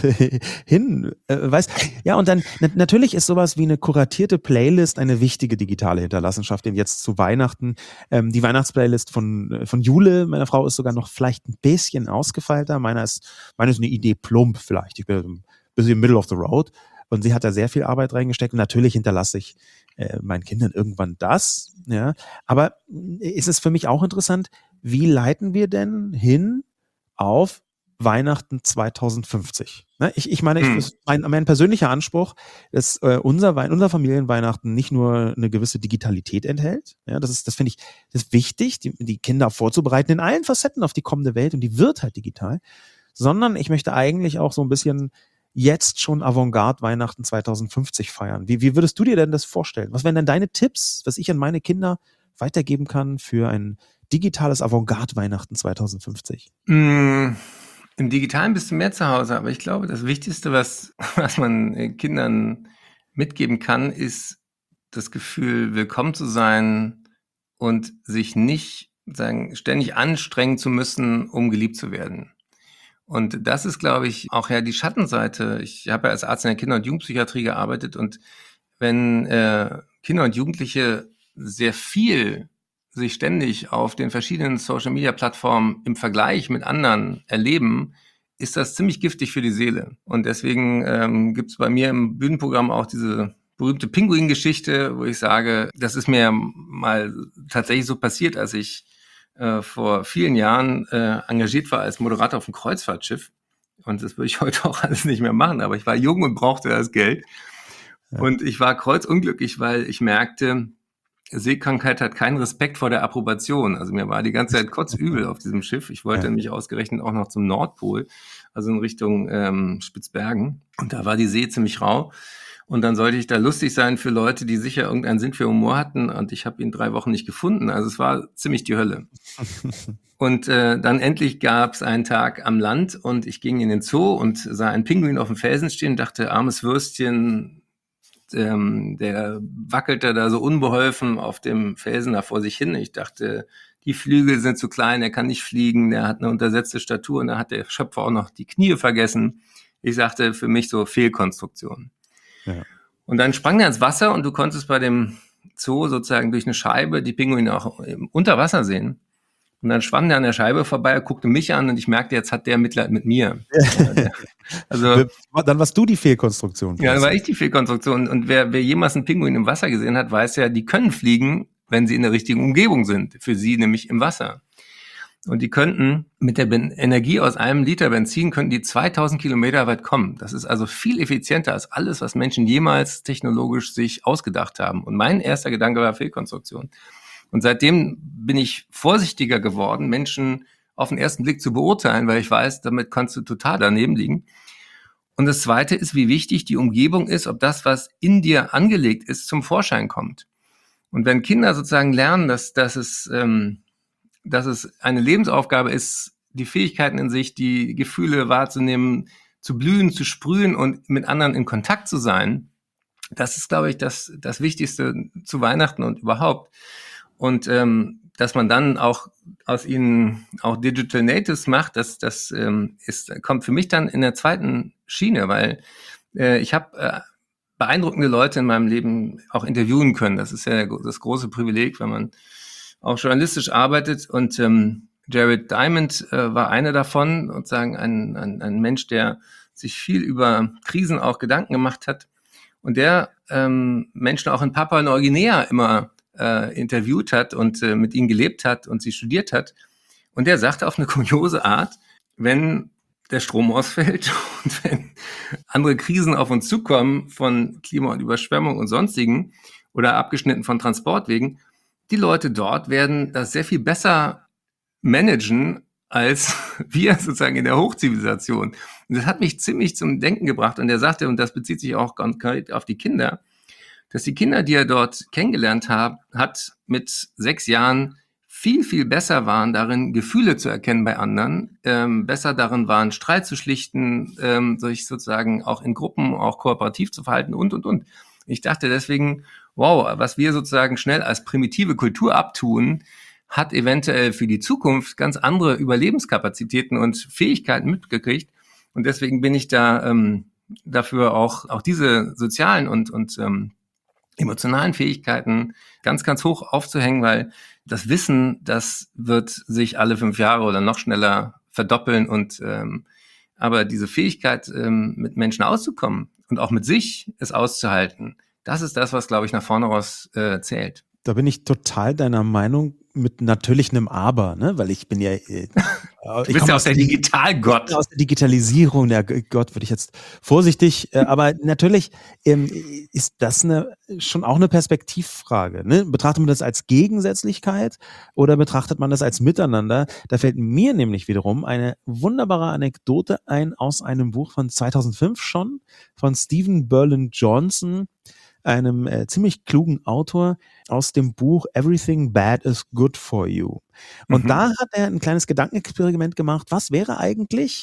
hin äh, weißt. Ja, und dann na, natürlich ist sowas wie eine kuratierte Playlist eine wichtige digitale Hinterlassenschaft, denn jetzt zu Weihnachten, ähm, die Weihnachtsplaylist von von Jule, meiner Frau, ist sogar noch vielleicht ein bisschen ausgefeilter. Meiner ist, meine ist eine Idee plump vielleicht. Ich bin ein bisschen middle of the road und sie hat da sehr viel Arbeit reingesteckt und natürlich hinterlasse ich äh, meinen Kindern irgendwann das, ja. Aber ist es für mich auch interessant, wie leiten wir denn hin auf Weihnachten zwanzig fünfzig? Ne? Ich, ich meine, ich, Hm. mein, mein persönlicher Anspruch, dass äh, unser, Wei- unser Familienweihnachten nicht nur eine gewisse Digitalität enthält. Ja, das ist, das finde ich, das ist wichtig, die, die Kinder vorzubereiten in allen Facetten auf die kommende Welt, und die wird halt digital. Sondern ich möchte eigentlich auch so ein bisschen jetzt schon Avantgarde Weihnachten zwanzig fünfzig feiern. Wie, wie würdest du dir denn das vorstellen? Was wären denn deine Tipps, was ich an meine Kinder weitergeben kann für ein digitales Avantgarde-Weihnachten zwanzig fünfzig? Mm, Im Digitalen bist du mehr zu Hause, aber ich glaube, das Wichtigste, was, was man äh, Kindern mitgeben kann, ist das Gefühl, willkommen zu sein und sich nicht sagen, ständig anstrengen zu müssen, um geliebt zu werden. Und das ist, glaube ich, auch ja die Schattenseite. Ich habe ja als Arzt in der Kinder- und Jugendpsychiatrie gearbeitet, und wenn äh, Kinder und Jugendliche sehr viel sich ständig auf den verschiedenen Social-Media-Plattformen im Vergleich mit anderen erleben, ist das ziemlich giftig für die Seele. Und deswegen ähm, gibt es bei mir im Bühnenprogramm auch diese berühmte Pinguin-Geschichte, wo ich sage, das ist mir mal tatsächlich so passiert, als ich äh, vor vielen Jahren äh, engagiert war als Moderator auf einem Kreuzfahrtschiff. Und das würde ich heute auch alles nicht mehr machen, aber ich war jung und brauchte das Geld. Ja. Und ich war kreuzunglücklich, weil ich merkte, Seekrankheit hat keinen Respekt vor der Approbation. Also mir war die ganze Zeit kotzübel auf diesem Schiff. Ich wollte ja. mich ausgerechnet auch noch zum Nordpol, also in Richtung ähm, Spitzbergen. Und da war die See ziemlich rau. Und dann sollte ich da lustig sein für Leute, die sicher irgendeinen Sinn für Humor hatten. Und ich habe ihn drei Wochen nicht gefunden. Also es war ziemlich die Hölle. Und äh, dann endlich gab es einen Tag am Land und ich ging in den Zoo und sah einen Pinguin auf dem Felsen stehen, dachte, armes Würstchen, ähm, der wackelte da so unbeholfen auf dem Felsen da vor sich hin. Ich dachte, die Flügel sind zu klein, er kann nicht fliegen, der hat eine untersetzte Statur, und da hat der Schöpfer auch noch die Knie vergessen. Ich sagte, für mich so Fehlkonstruktion. Ja. Und dann sprang er ins Wasser und du konntest bei dem Zoo sozusagen durch eine Scheibe die Pinguine auch unter Wasser sehen. Und dann schwamm der an der Scheibe vorbei, er guckte mich an und ich merkte, jetzt hat der Mitleid mit mir. Also, dann warst du die Fehlkonstruktion. Ja, dann war ich die Fehlkonstruktion. Und wer, wer jemals einen Pinguin im Wasser gesehen hat, weiß ja, die können fliegen, wenn sie in der richtigen Umgebung sind. Für sie nämlich im Wasser. Und die könnten mit der ben- Energie aus einem Liter Benzin, könnten die zweitausend Kilometer weit kommen. Das ist also viel effizienter als alles, was Menschen jemals technologisch sich ausgedacht haben. Und mein erster Gedanke war Fehlkonstruktion. Und seitdem bin ich vorsichtiger geworden, Menschen auf den ersten Blick zu beurteilen, weil ich weiß, damit kannst du total daneben liegen. Und das Zweite ist, wie wichtig die Umgebung ist, ob das, was in dir angelegt ist, zum Vorschein kommt. Und wenn Kinder sozusagen lernen, dass, dass, es, ähm, dass es eine Lebensaufgabe ist, die Fähigkeiten in sich, die Gefühle wahrzunehmen, zu blühen, zu sprühen und mit anderen in Kontakt zu sein, das ist, glaube ich, das, das Wichtigste zu Weihnachten und überhaupt. Und ähm, dass man dann auch aus ihnen auch Digital Natives macht, das, das ähm, ist, kommt für mich dann in der zweiten Schiene, weil äh, ich habe äh, beeindruckende Leute in meinem Leben auch interviewen können. Das ist ja das große Privileg, wenn man auch journalistisch arbeitet. Und ähm, Jared Diamond äh, war einer davon, sozusagen ein, ein, ein Mensch, der sich viel über Krisen auch Gedanken gemacht hat und der ähm, Menschen auch in Papua-Neuguinea immer äh, interviewt hat und äh, mit ihnen gelebt hat und sie studiert hat. Und der sagte auf eine kuriose Art, wenn der Strom ausfällt und wenn andere Krisen auf uns zukommen von Klima- und Überschwemmung und sonstigen oder abgeschnitten von Transportwegen, die Leute dort werden das sehr viel besser managen als wir sozusagen in der Hochzivilisation. Und das hat mich ziemlich zum Denken gebracht. Und er sagte, und das bezieht sich auch konkret auf die Kinder, dass die Kinder, die er dort kennengelernt hat, hat mit sechs Jahren viel, viel besser waren darin, Gefühle zu erkennen bei anderen, ähm, besser darin waren, Streit zu schlichten, ähm, sich sozusagen auch in Gruppen, auch kooperativ zu verhalten und, und, und. Ich dachte deswegen, wow, was wir sozusagen schnell als primitive Kultur abtun, hat eventuell für die Zukunft ganz andere Überlebenskapazitäten und Fähigkeiten mitgekriegt. Und deswegen bin ich da ähm, dafür auch, auch diese sozialen und, und ähm, emotionalen Fähigkeiten ganz, ganz hoch aufzuhängen, weil das Wissen, das wird sich alle fünf Jahre oder noch schneller verdoppeln. Und ähm, aber diese Fähigkeit, ähm, mit Menschen auszukommen und auch mit sich es auszuhalten, das ist das, was, glaube ich, nach vorne raus äh, zählt. Da bin ich total deiner Meinung mit natürlich einem Aber, ne? Weil ich bin ja äh, du bist ja aus der Digitalgott. Aus der Digitalisierung, der Gott würde ich jetzt vorsichtig, äh, aber natürlich ähm, ist das eine schon auch eine Perspektivfrage. Ne? Betrachtet man das als Gegensätzlichkeit oder betrachtet man das als Miteinander? Da fällt mir nämlich wiederum eine wunderbare Anekdote ein aus einem Buch von zweitausendfünf schon, von Stephen Berlin Johnson, einem äh, ziemlich klugen Autor, aus dem Buch Everything Bad is Good for You. Und mhm. da hat er ein kleines Gedankenexperiment gemacht. Was wäre eigentlich,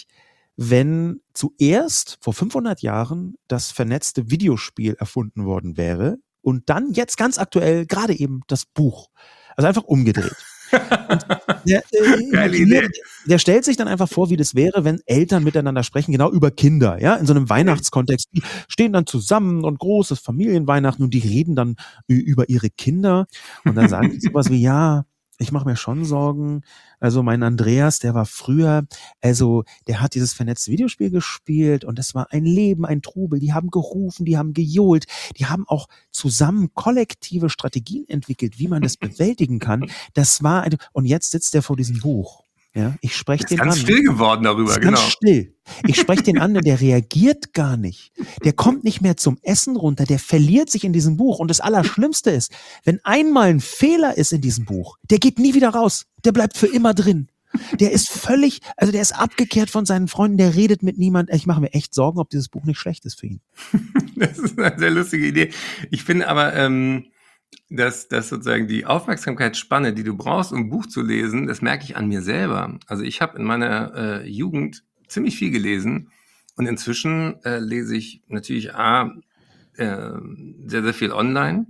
wenn zuerst vor fünfhundert Jahren das vernetzte Videospiel erfunden worden wäre und dann jetzt ganz aktuell gerade eben das Buch? Also einfach umgedreht. Und der, äh, Geile Idee. Der stellt sich dann einfach vor, wie das wäre, wenn Eltern miteinander sprechen, genau über Kinder, ja, in so einem Weihnachtskontext. Die stehen dann zusammen und großes Familienweihnachten und die reden dann über ihre Kinder und dann sagen die sowas wie, ja, ich mache mir schon Sorgen. Also mein Andreas, der war früher, also der hat dieses vernetzte Videospiel gespielt und das war ein Leben, ein Trubel. Die haben gerufen, die haben gejohlt, die haben auch zusammen kollektive Strategien entwickelt, wie man das bewältigen kann. Das war ein, und jetzt sitzt er vor diesem Buch. Ja, ich spreche den ganz an. Ganz still geworden darüber, ist genau. Ganz still. Ich spreche den an, der reagiert gar nicht. Der kommt nicht mehr zum Essen runter, der verliert sich in diesem Buch. Und das Allerschlimmste ist, wenn einmal ein Fehler ist in diesem Buch, der geht nie wieder raus. Der bleibt für immer drin. Der ist völlig, also der ist abgekehrt von seinen Freunden, der redet mit niemand. Ich mache mir echt Sorgen, ob dieses Buch nicht schlecht ist für ihn. Das ist eine sehr lustige Idee. Ich finde aber, ähm, dass, dass sozusagen die Aufmerksamkeitsspanne, die du brauchst, um ein Buch zu lesen, das merke ich an mir selber. Also ich habe in meiner äh, Jugend ziemlich viel gelesen und inzwischen äh, lese ich natürlich A, äh, sehr, sehr viel online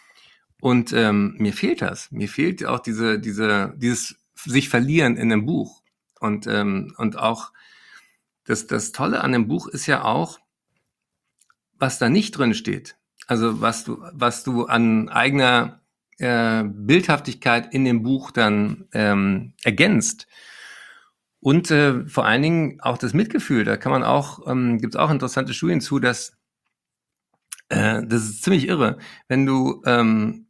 und ähm, mir fehlt das. Mir fehlt auch diese, diese, dieses sich verlieren in einem Buch. Und, ähm, und auch das, das Tolle an dem Buch ist ja auch, was da nicht drin steht. Also was du, was du an eigener äh, Bildhaftigkeit in dem Buch dann ähm, ergänzt. Und äh, vor allen Dingen auch das Mitgefühl. Da kann man auch, ähm, gibt es auch interessante Studien zu, dass äh, das ist ziemlich irre, wenn du ähm,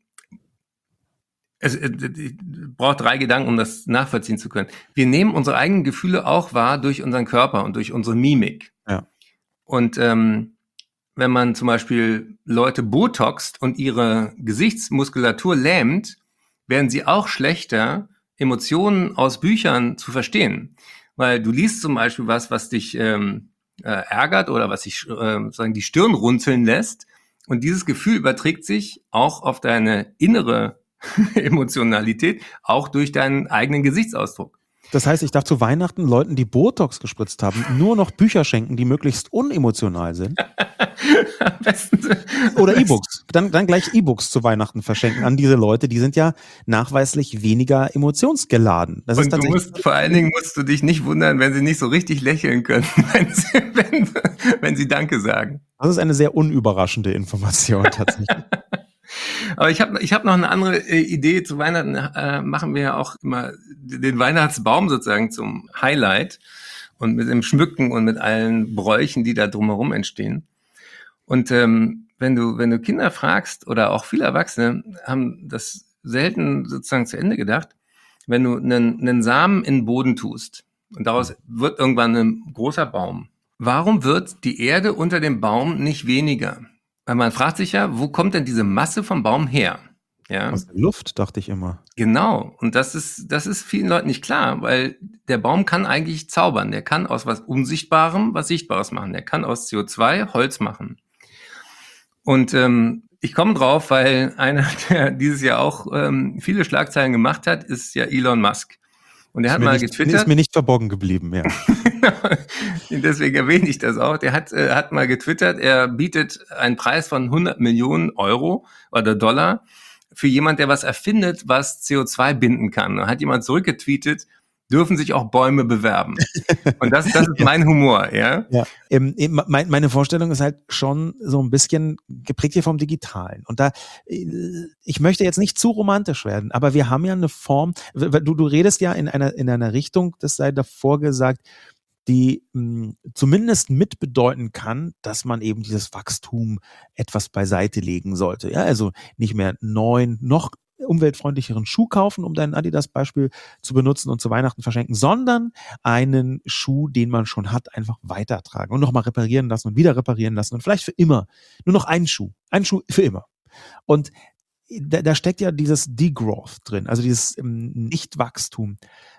es, es, es braucht drei Gedanken, um das nachvollziehen zu können. Wir nehmen unsere eigenen Gefühle auch wahr durch unseren Körper und durch unsere Mimik. Ja. Und ähm, wenn man zum Beispiel Leute botoxt und ihre Gesichtsmuskulatur lähmt, werden sie auch schlechter, Emotionen aus Büchern zu verstehen. Weil du liest zum Beispiel was, was dich ähm, äh, ärgert oder was dich äh, sagen die Stirn runzeln lässt. Und dieses Gefühl überträgt sich auch auf deine innere Emotionalität, auch durch deinen eigenen Gesichtsausdruck. Das heißt, ich darf zu Weihnachten Leuten, die Botox gespritzt haben, nur noch Bücher schenken, die möglichst unemotional sind. Am besten, Oder E-Books. Dann, dann gleich E-Books zu Weihnachten verschenken an diese Leute. Die sind ja nachweislich weniger emotionsgeladen. Das Und ist du tatsächlich musst, vor allen Dingen musst du dich nicht wundern, wenn sie nicht so richtig lächeln können, wenn sie, wenn, wenn sie Danke sagen. Das ist eine sehr unüberraschende Information tatsächlich. Aber ich habe ich hab noch eine andere äh, Idee. Zu Weihnachten äh, machen wir ja auch immer den Weihnachtsbaum sozusagen zum Highlight und mit dem Schmücken und mit allen Bräuchen, die da drumherum entstehen. Und ähm, wenn du wenn du Kinder fragst oder auch viele Erwachsene haben das selten sozusagen zu Ende gedacht, wenn du einen, einen Samen in den Boden tust Und daraus wird irgendwann ein großer Baum. Warum wird die Erde unter dem Baum nicht weniger? Weil man fragt sich ja, wo kommt denn diese Masse vom Baum her? Ja. Aus der Luft, dachte ich immer. Genau. Und das ist, das ist vielen Leuten nicht klar, weil der Baum kann eigentlich zaubern. Der kann aus was Unsichtbarem was Sichtbares machen. Der kann aus C O zwei Holz machen. Und ähm, ich komme drauf, weil einer, der dieses Jahr auch ähm, viele Schlagzeilen gemacht hat, ist ja Elon Musk. Und der Ist hat mir mal nicht, getwittert. ist mir nicht verborgen geblieben, ja. Deswegen erwähne ich das auch. Der hat, äh, hat mal getwittert, er bietet einen Preis von hundert Millionen Euro oder Dollar für jemand, der was erfindet, was C O zwei binden kann. Da hat jemand zurückgetweetet, dürfen sich auch Bäume bewerben. Und das, das ist mein Humor, ja. Ja, ähm, mein, meine Vorstellung ist halt schon so ein bisschen geprägt hier vom Digitalen. Und da, äh, ich möchte jetzt nicht zu romantisch werden, aber wir haben ja eine Form, du, du redest ja in einer, in einer Richtung, das sei davor gesagt, die mh, zumindest mitbedeuten kann, dass man eben dieses Wachstum etwas beiseite legen sollte. Ja, also nicht mehr neuen, noch umweltfreundlicheren Schuh kaufen, um dein Adidas-Beispiel zu benutzen und zu Weihnachten verschenken, sondern einen Schuh, den man schon hat, einfach weitertragen und nochmal reparieren lassen und wieder reparieren lassen und vielleicht für immer. Nur noch einen Schuh. Einen Schuh für immer. Und da, da steckt ja dieses Degrowth drin, also dieses ähm, Nichtwachstum.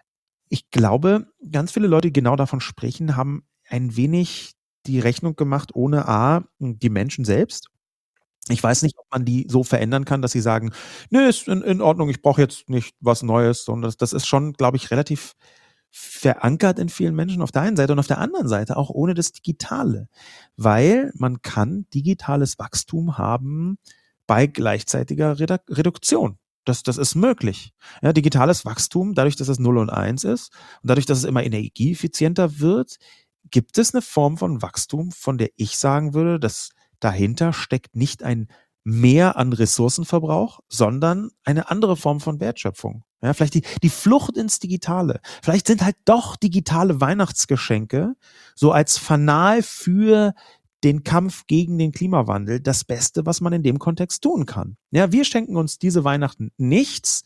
Ich glaube, ganz viele Leute, die genau davon sprechen, haben ein wenig die Rechnung gemacht, ohne A, die Menschen selbst. Ich weiß nicht, ob man die so verändern kann, dass sie sagen, nö, ist in, in Ordnung, ich brauche jetzt nicht was Neues, sondern das, das ist schon, glaube ich, relativ verankert in vielen Menschen auf der einen Seite und auf der anderen Seite auch ohne das Digitale, weil man kann digitales Wachstum haben bei gleichzeitiger Redu- Reduktion. Das, das ist möglich. Ja, digitales Wachstum, dadurch, dass es null und eins ist und dadurch, dass es immer energieeffizienter wird, gibt es eine Form von Wachstum, von der ich sagen würde, dass dahinter steckt nicht ein Mehr an Ressourcenverbrauch, sondern eine andere Form von Wertschöpfung. Ja, vielleicht die, die Flucht ins Digitale. Vielleicht sind halt doch digitale Weihnachtsgeschenke so als Fanal für den Kampf gegen den Klimawandel das Beste, was man in dem Kontext tun kann. Ja, wir schenken uns diese Weihnachten nichts,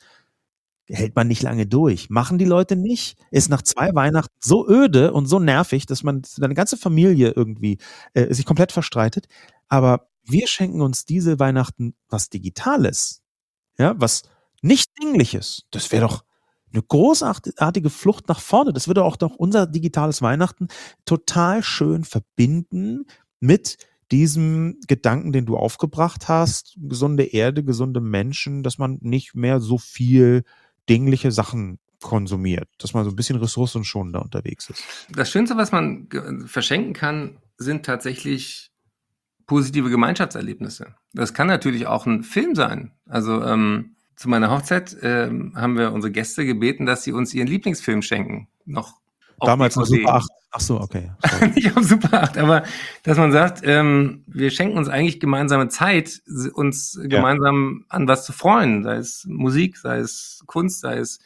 hält man nicht lange durch. Machen die Leute nicht. Ist nach zwei Weihnachten so öde und so nervig, dass man seine ganze Familie irgendwie äh, sich komplett verstreitet. Aber wir schenken uns diese Weihnachten was Digitales, ja, was nicht Dingliches. Das wäre doch eine großartige Flucht nach vorne. Das würde auch doch unser digitales Weihnachten total schön verbinden mit diesem Gedanken, den du aufgebracht hast, gesunde Erde, gesunde Menschen, dass man nicht mehr so viel dingliche Sachen konsumiert, dass man so ein bisschen ressourcenschonender unterwegs ist. Das Schönste, was man ge- verschenken kann, sind tatsächlich positive Gemeinschaftserlebnisse. Das kann natürlich auch ein Film sein. Also ähm, zu meiner Hochzeit ähm, haben wir unsere Gäste gebeten, dass sie uns ihren Lieblingsfilm schenken. Noch auf Damals D V eine D. Super acht. Ach so, okay. Sorry. Nicht auf Super acht, aber dass man sagt, ähm, wir schenken uns eigentlich gemeinsame Zeit, s- uns gemeinsam an was zu freuen, sei es Musik, sei es Kunst, sei es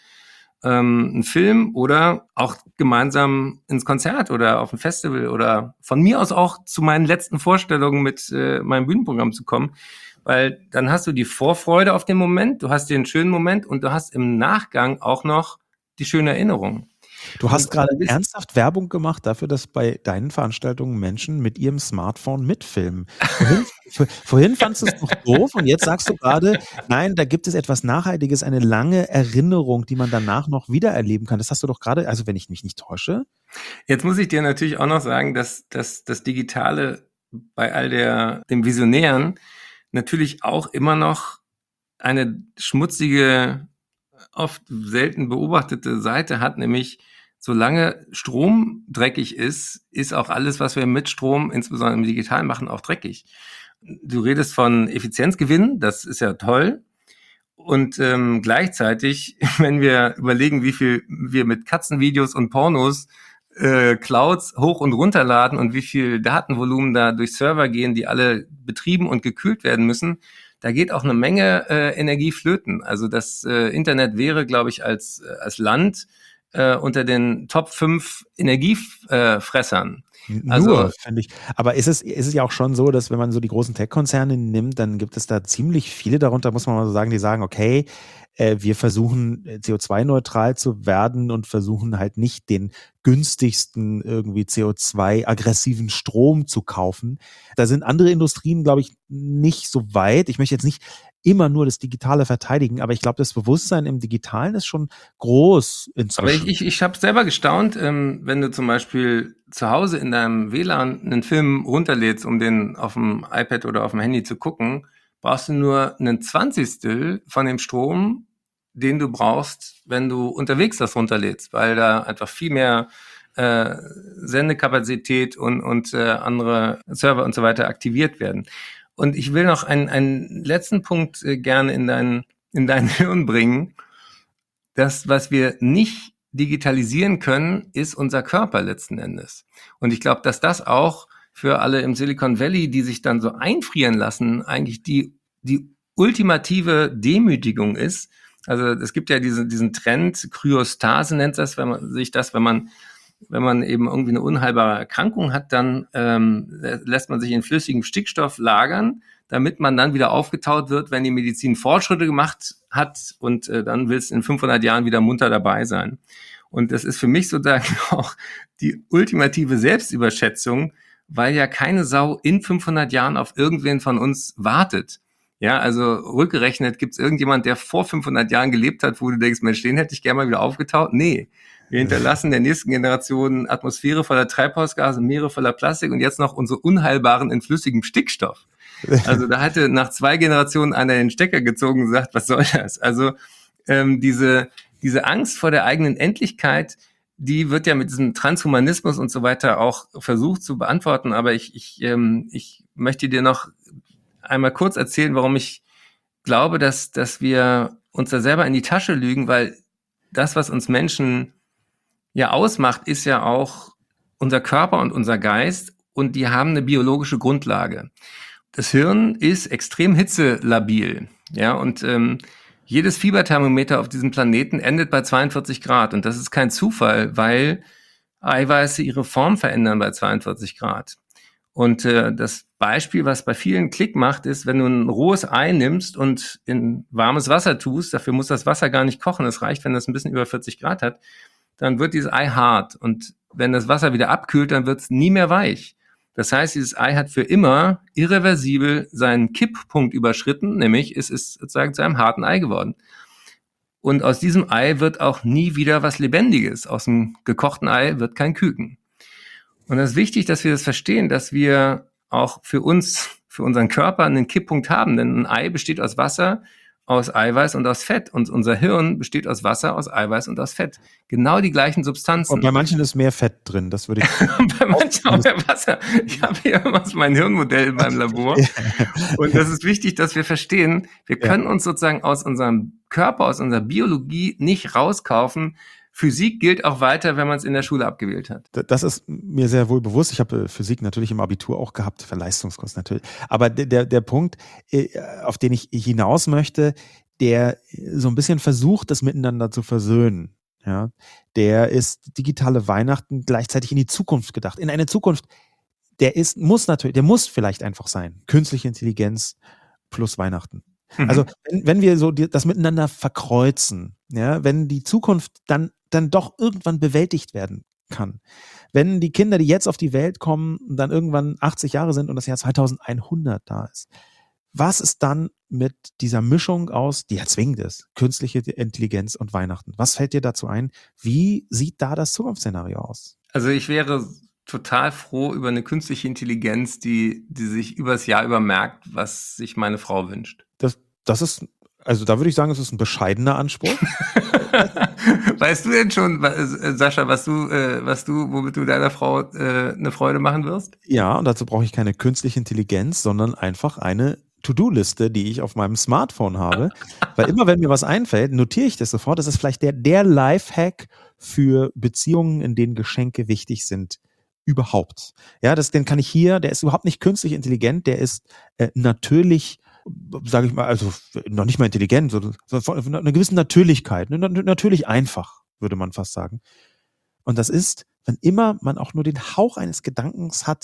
ähm, ein Film oder auch gemeinsam ins Konzert oder auf ein Festival oder von mir aus auch zu meinen letzten Vorstellungen mit äh, meinem Bühnenprogramm zu kommen, weil dann hast du die Vorfreude auf den Moment, du hast den schönen Moment und du hast im Nachgang auch noch die schöne Erinnerung. Du hast Und gerade ein bisschen- ernsthaft Werbung gemacht dafür, dass bei deinen Veranstaltungen Menschen mit ihrem Smartphone mitfilmen. Vorhin, vor- vorhin fandst du es doch doof und jetzt sagst du gerade, nein, da gibt es etwas Nachhaltiges, eine lange Erinnerung, die man danach noch wiedererleben kann. Das hast du doch gerade, also wenn ich mich nicht täusche. Jetzt muss ich dir natürlich auch noch sagen, dass, dass das Digitale bei all der, dem Visionären natürlich auch immer noch eine schmutzige, oft selten beobachtete Seite hat, nämlich solange Strom dreckig ist, ist auch alles, was wir mit Strom, insbesondere im Digitalen machen, auch dreckig. Du redest von Effizienzgewinn, das ist ja toll. Und ähm, gleichzeitig, wenn wir überlegen, wie viel wir mit Katzenvideos und Pornos äh, Clouds hoch und runterladen und wie viel Datenvolumen da durch Server gehen, die alle betrieben und gekühlt werden müssen, da geht auch eine Menge äh, Energie flöten. Also das äh, Internet wäre, glaube ich, als, äh, als Land äh, unter den Top fünf Energiefressern. Also, Nur, finde ich. Aber ist es, ist es ja auch schon so, dass wenn man so die großen Tech-Konzerne nimmt, dann gibt es da ziemlich viele darunter, muss man mal so sagen, die sagen, okay, äh, wir versuchen C O zwei neutral zu werden und versuchen halt nicht den günstigsten irgendwie C O zwei aggressiven Strom zu kaufen. Da sind andere Industrien, glaube ich, nicht so weit. Ich möchte jetzt nicht immer nur das Digitale verteidigen, aber ich glaube, das Bewusstsein im Digitalen ist schon groß inzwischen. Aber ich, ich, ich habe selber gestaunt, ähm, wenn du zum Beispiel zu Hause in deinem W L A N einen Film runterlädst, um den auf dem iPad oder auf dem Handy zu gucken, brauchst du nur einen Zwanzigstel von dem Strom, den du brauchst, wenn du unterwegs das runterlädst, weil da einfach viel mehr äh, Sendekapazität und, und äh, andere Server und so weiter aktiviert werden. Und ich will noch einen, einen letzten Punkt äh, gerne in dein, in dein Hirn bringen. Das, was wir nicht digitalisieren können, ist unser Körper letzten Endes. Und ich glaube, dass das auch für alle im Silicon Valley, die sich dann so einfrieren lassen, eigentlich die, die ultimative Demütigung ist. Also es gibt ja diesen, diesen Trend, Kryostase nennt das, wenn man sich das, wenn man wenn man eben irgendwie eine unheilbare Erkrankung hat, dann ähm, lässt man sich in flüssigem Stickstoff lagern, damit man dann wieder aufgetaut wird, wenn die Medizin Fortschritte gemacht hat und äh, dann willst du in fünfhundert Jahren wieder munter dabei sein. Und das ist für mich sozusagen auch die ultimative Selbstüberschätzung, weil ja keine Sau in fünfhundert Jahren auf irgendwen von uns wartet. Ja, also rückgerechnet, gibt es irgendjemand, der vor fünfhundert Jahren gelebt hat, wo du denkst, Mensch, den hätte ich gerne mal wieder aufgetaut? Nee. Wir hinterlassen der nächsten Generation Atmosphäre voller Treibhausgase, Meere voller Plastik und jetzt noch unsere unheilbaren in flüssigem Stickstoff. Also da hatte nach zwei Generationen einer den Stecker gezogen und gesagt, was soll das? Also ähm, diese, diese Angst vor der eigenen Endlichkeit, die wird ja mit diesem Transhumanismus und so weiter auch versucht zu beantworten. Aber ich, ich, ähm, ich möchte dir noch einmal kurz erzählen, warum ich glaube, dass, dass wir uns da selber in die Tasche lügen, weil das, was uns Menschen ja ausmacht, ist ja auch unser Körper und unser Geist und die haben eine biologische Grundlage. Das Hirn ist extrem hitzelabil, ja, und ähm, jedes Fieberthermometer auf diesem Planeten endet bei zweiundvierzig Grad und das ist kein Zufall, weil Eiweiße ihre Form verändern bei zweiundvierzig Grad. Und äh, das Beispiel, was bei vielen Klick macht, ist, wenn du ein rohes Ei nimmst und in warmes Wasser tust, dafür muss das Wasser gar nicht kochen, es reicht, wenn das ein bisschen über vierzig Grad hat, dann wird dieses Ei hart. Und wenn das Wasser wieder abkühlt, dann wird es nie mehr weich. Das heißt, dieses Ei hat für immer irreversibel seinen Kipppunkt überschritten, nämlich es ist sozusagen zu einem harten Ei geworden. Und aus diesem Ei wird auch nie wieder was Lebendiges. Aus dem gekochten Ei wird kein Küken. Und es ist wichtig, dass wir das verstehen, dass wir auch für uns, für unseren Körper einen Kipppunkt haben. Denn ein Ei besteht aus Wasser, aus Eiweiß und aus Fett. Und unser Hirn besteht aus Wasser, aus Eiweiß und aus Fett. Genau die gleichen Substanzen. Und bei manchen ist mehr Fett drin, das würde ich... bei manchen auch mehr Wasser. Ich habe hier immer so mein Hirnmodell in meinem Labor. Und das ist wichtig, dass wir verstehen, wir können uns sozusagen aus unserem Körper, aus unserer Biologie nicht rauskaufen. Physik gilt auch weiter, wenn man es in der Schule abgewählt hat. Das ist mir sehr wohl bewusst. Ich habe Physik natürlich im Abitur auch gehabt, für Leistungskurs natürlich. Aber der, der Punkt, auf den ich hinaus möchte, der so ein bisschen versucht, das miteinander zu versöhnen, ja, der ist digitale Weihnachten gleichzeitig in die Zukunft gedacht. In eine Zukunft, der ist, muss natürlich, der muss vielleicht einfach sein. Künstliche Intelligenz plus Weihnachten. Mhm. Also wenn, wenn wir so die, das miteinander verkreuzen, ja, wenn die Zukunft dann, dann doch irgendwann bewältigt werden kann, wenn die Kinder, die jetzt auf die Welt kommen, dann irgendwann achtzig Jahre sind und das Jahr zweitausendeinhundert da ist, was ist dann mit dieser Mischung aus, die ja zwingend ist, künstliche Intelligenz und Weihnachten? Was fällt dir dazu ein? Wie sieht da das Zukunftsszenario aus? Also ich wäre total froh über eine künstliche Intelligenz, die, die sich übers Jahr über merkt, was sich meine Frau wünscht. Das, das ist, also da würde ich sagen, es ist ein bescheidener Anspruch. Weißt du denn schon, Sascha, was du, was du, womit du deiner Frau eine Freude machen wirst? Ja, und dazu brauche ich keine künstliche Intelligenz, sondern einfach eine To-Do-Liste, die ich auf meinem Smartphone habe. Weil immer, wenn mir was einfällt, notiere ich das sofort. Das ist vielleicht der, der Lifehack für Beziehungen, in denen Geschenke wichtig sind. Überhaupt. Ja, das, den kann ich hier, der ist überhaupt nicht künstlich intelligent, der ist äh, natürlich, sage ich mal, also noch nicht mal intelligent, so, so von einer gewissen Natürlichkeit, ne, natürlich einfach, würde man fast sagen. Und das ist, wenn immer man auch nur den Hauch eines Gedankens hat,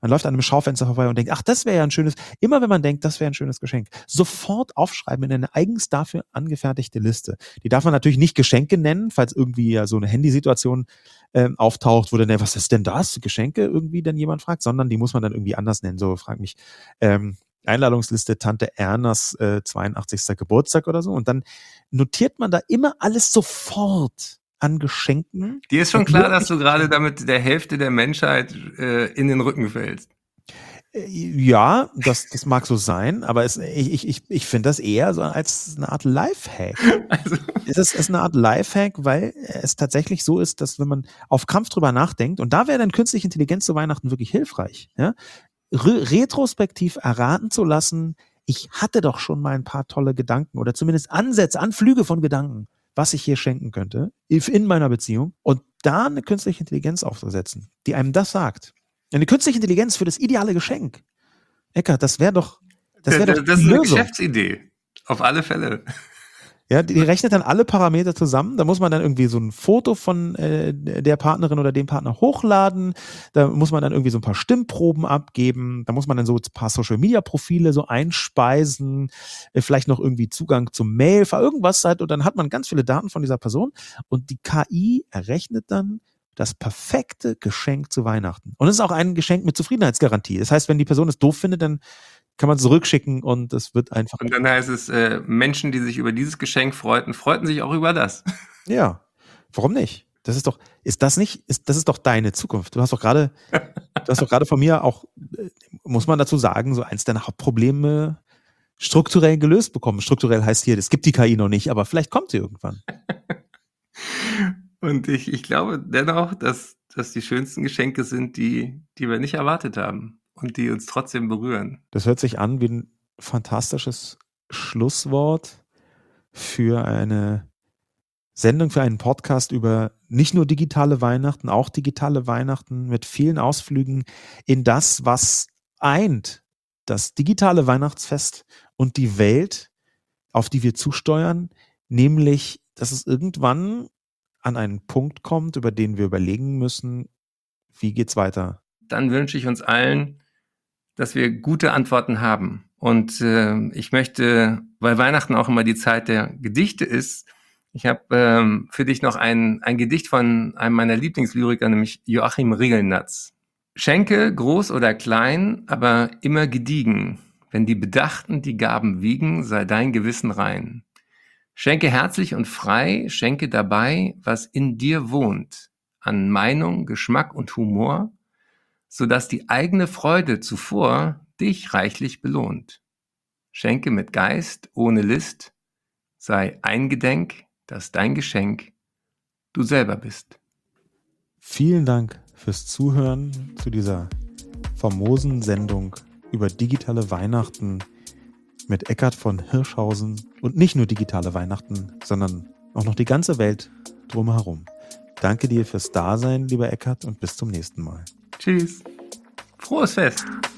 Man läuft an einem Schaufenster vorbei und denkt, ach, das wäre ja ein schönes, immer wenn man denkt, das wäre ein schönes Geschenk, sofort aufschreiben in eine eigens dafür angefertigte Liste. Die darf man natürlich nicht Geschenke nennen, falls irgendwie ja so eine Handysituation ähm, auftaucht, wo dann, ja, was ist denn das? Geschenke irgendwie dann jemand fragt, sondern die muss man dann irgendwie anders nennen. So, frag mich, ähm, Einladungsliste Tante Ernas äh, zweiundachtzigsten Geburtstag oder so. Und dann notiert man da immer alles sofort an Geschenken. Dir ist schon klar, dass du gerade damit der Hälfte der Menschheit äh, in den Rücken fällst. Ja, das, das mag so sein, aber es, ich, ich, ich finde das eher so als eine Art Lifehack. Also. Es ist, ist eine Art Lifehack, weil es tatsächlich so ist, dass wenn man auf Krampf drüber nachdenkt, und da wäre dann künstliche Intelligenz zu Weihnachten wirklich hilfreich, ja, re- retrospektiv erraten zu lassen, ich hatte doch schon mal ein paar tolle Gedanken oder zumindest Ansätze, Anflüge von Gedanken, was ich hier schenken könnte in meiner Beziehung, und da eine künstliche Intelligenz aufzusetzen, die einem das sagt. Eine künstliche Intelligenz für das ideale Geschenk. Eckart, das wäre doch, das wäre doch das die ist eine Lösung. Geschäftsidee. Auf alle Fälle. Ja, die rechnet dann alle Parameter zusammen. Da muss man dann irgendwie so ein Foto von äh, der Partnerin oder dem Partner hochladen. Da muss man dann irgendwie so ein paar Stimmproben abgeben. Da muss man dann so ein paar Social-Media-Profile so einspeisen. Äh, vielleicht noch irgendwie Zugang zum Mail, irgendwas halt. Und dann hat man ganz viele Daten von dieser Person. Und die K I errechnet dann das perfekte Geschenk zu Weihnachten. Und es ist auch ein Geschenk mit Zufriedenheitsgarantie. Das heißt, wenn die Person es doof findet, dann kann man es zurückschicken und es wird einfach... Und dann heißt es, äh, Menschen, die sich über dieses Geschenk freuten, freuten sich auch über das. Ja, warum nicht? Das ist doch, ist das nicht, ist, das ist doch deine Zukunft. Du hast doch gerade, du hast doch gerade von mir auch, muss man dazu sagen, so eins deiner Hauptprobleme strukturell gelöst bekommen. Strukturell heißt hier, es gibt die K I noch nicht, aber vielleicht kommt sie irgendwann. Und ich, ich glaube dennoch, dass, dass die schönsten Geschenke sind, die, die wir nicht erwartet haben und die uns trotzdem berühren. Das hört sich an wie ein fantastisches Schlusswort für eine Sendung, für einen Podcast über nicht nur digitale Weihnachten, auch digitale Weihnachten mit vielen Ausflügen in das, was eint, das digitale Weihnachtsfest und die Welt, auf die wir zusteuern, nämlich, dass es irgendwann an einen Punkt kommt, über den wir überlegen müssen, wie geht's weiter? Dann wünsche ich uns allen, dass wir gute Antworten haben. Und äh, ich möchte, weil Weihnachten auch immer die Zeit der Gedichte ist, ich habe ähm, für dich noch ein, ein Gedicht von einem meiner Lieblingslyriker, nämlich Joachim Ringelnatz. Schenke, groß oder klein, aber immer gediegen. Wenn die Bedachten die Gaben wiegen, sei dein Gewissen rein. Schenke herzlich und frei, schenke dabei, was in dir wohnt, an Meinung, Geschmack und Humor, sodass die eigene Freude zuvor dich reichlich belohnt. Schenke mit Geist, ohne List, sei eingedenk, dass dein Geschenk du selber bist. Vielen Dank fürs Zuhören zu dieser famosen Sendung über digitale Weihnachten mit Eckart von Hirschhausen und nicht nur digitale Weihnachten, sondern auch noch die ganze Welt drumherum. Danke dir fürs Dasein, lieber Eckart, und bis zum nächsten Mal. Tschüss. Frohes Fest.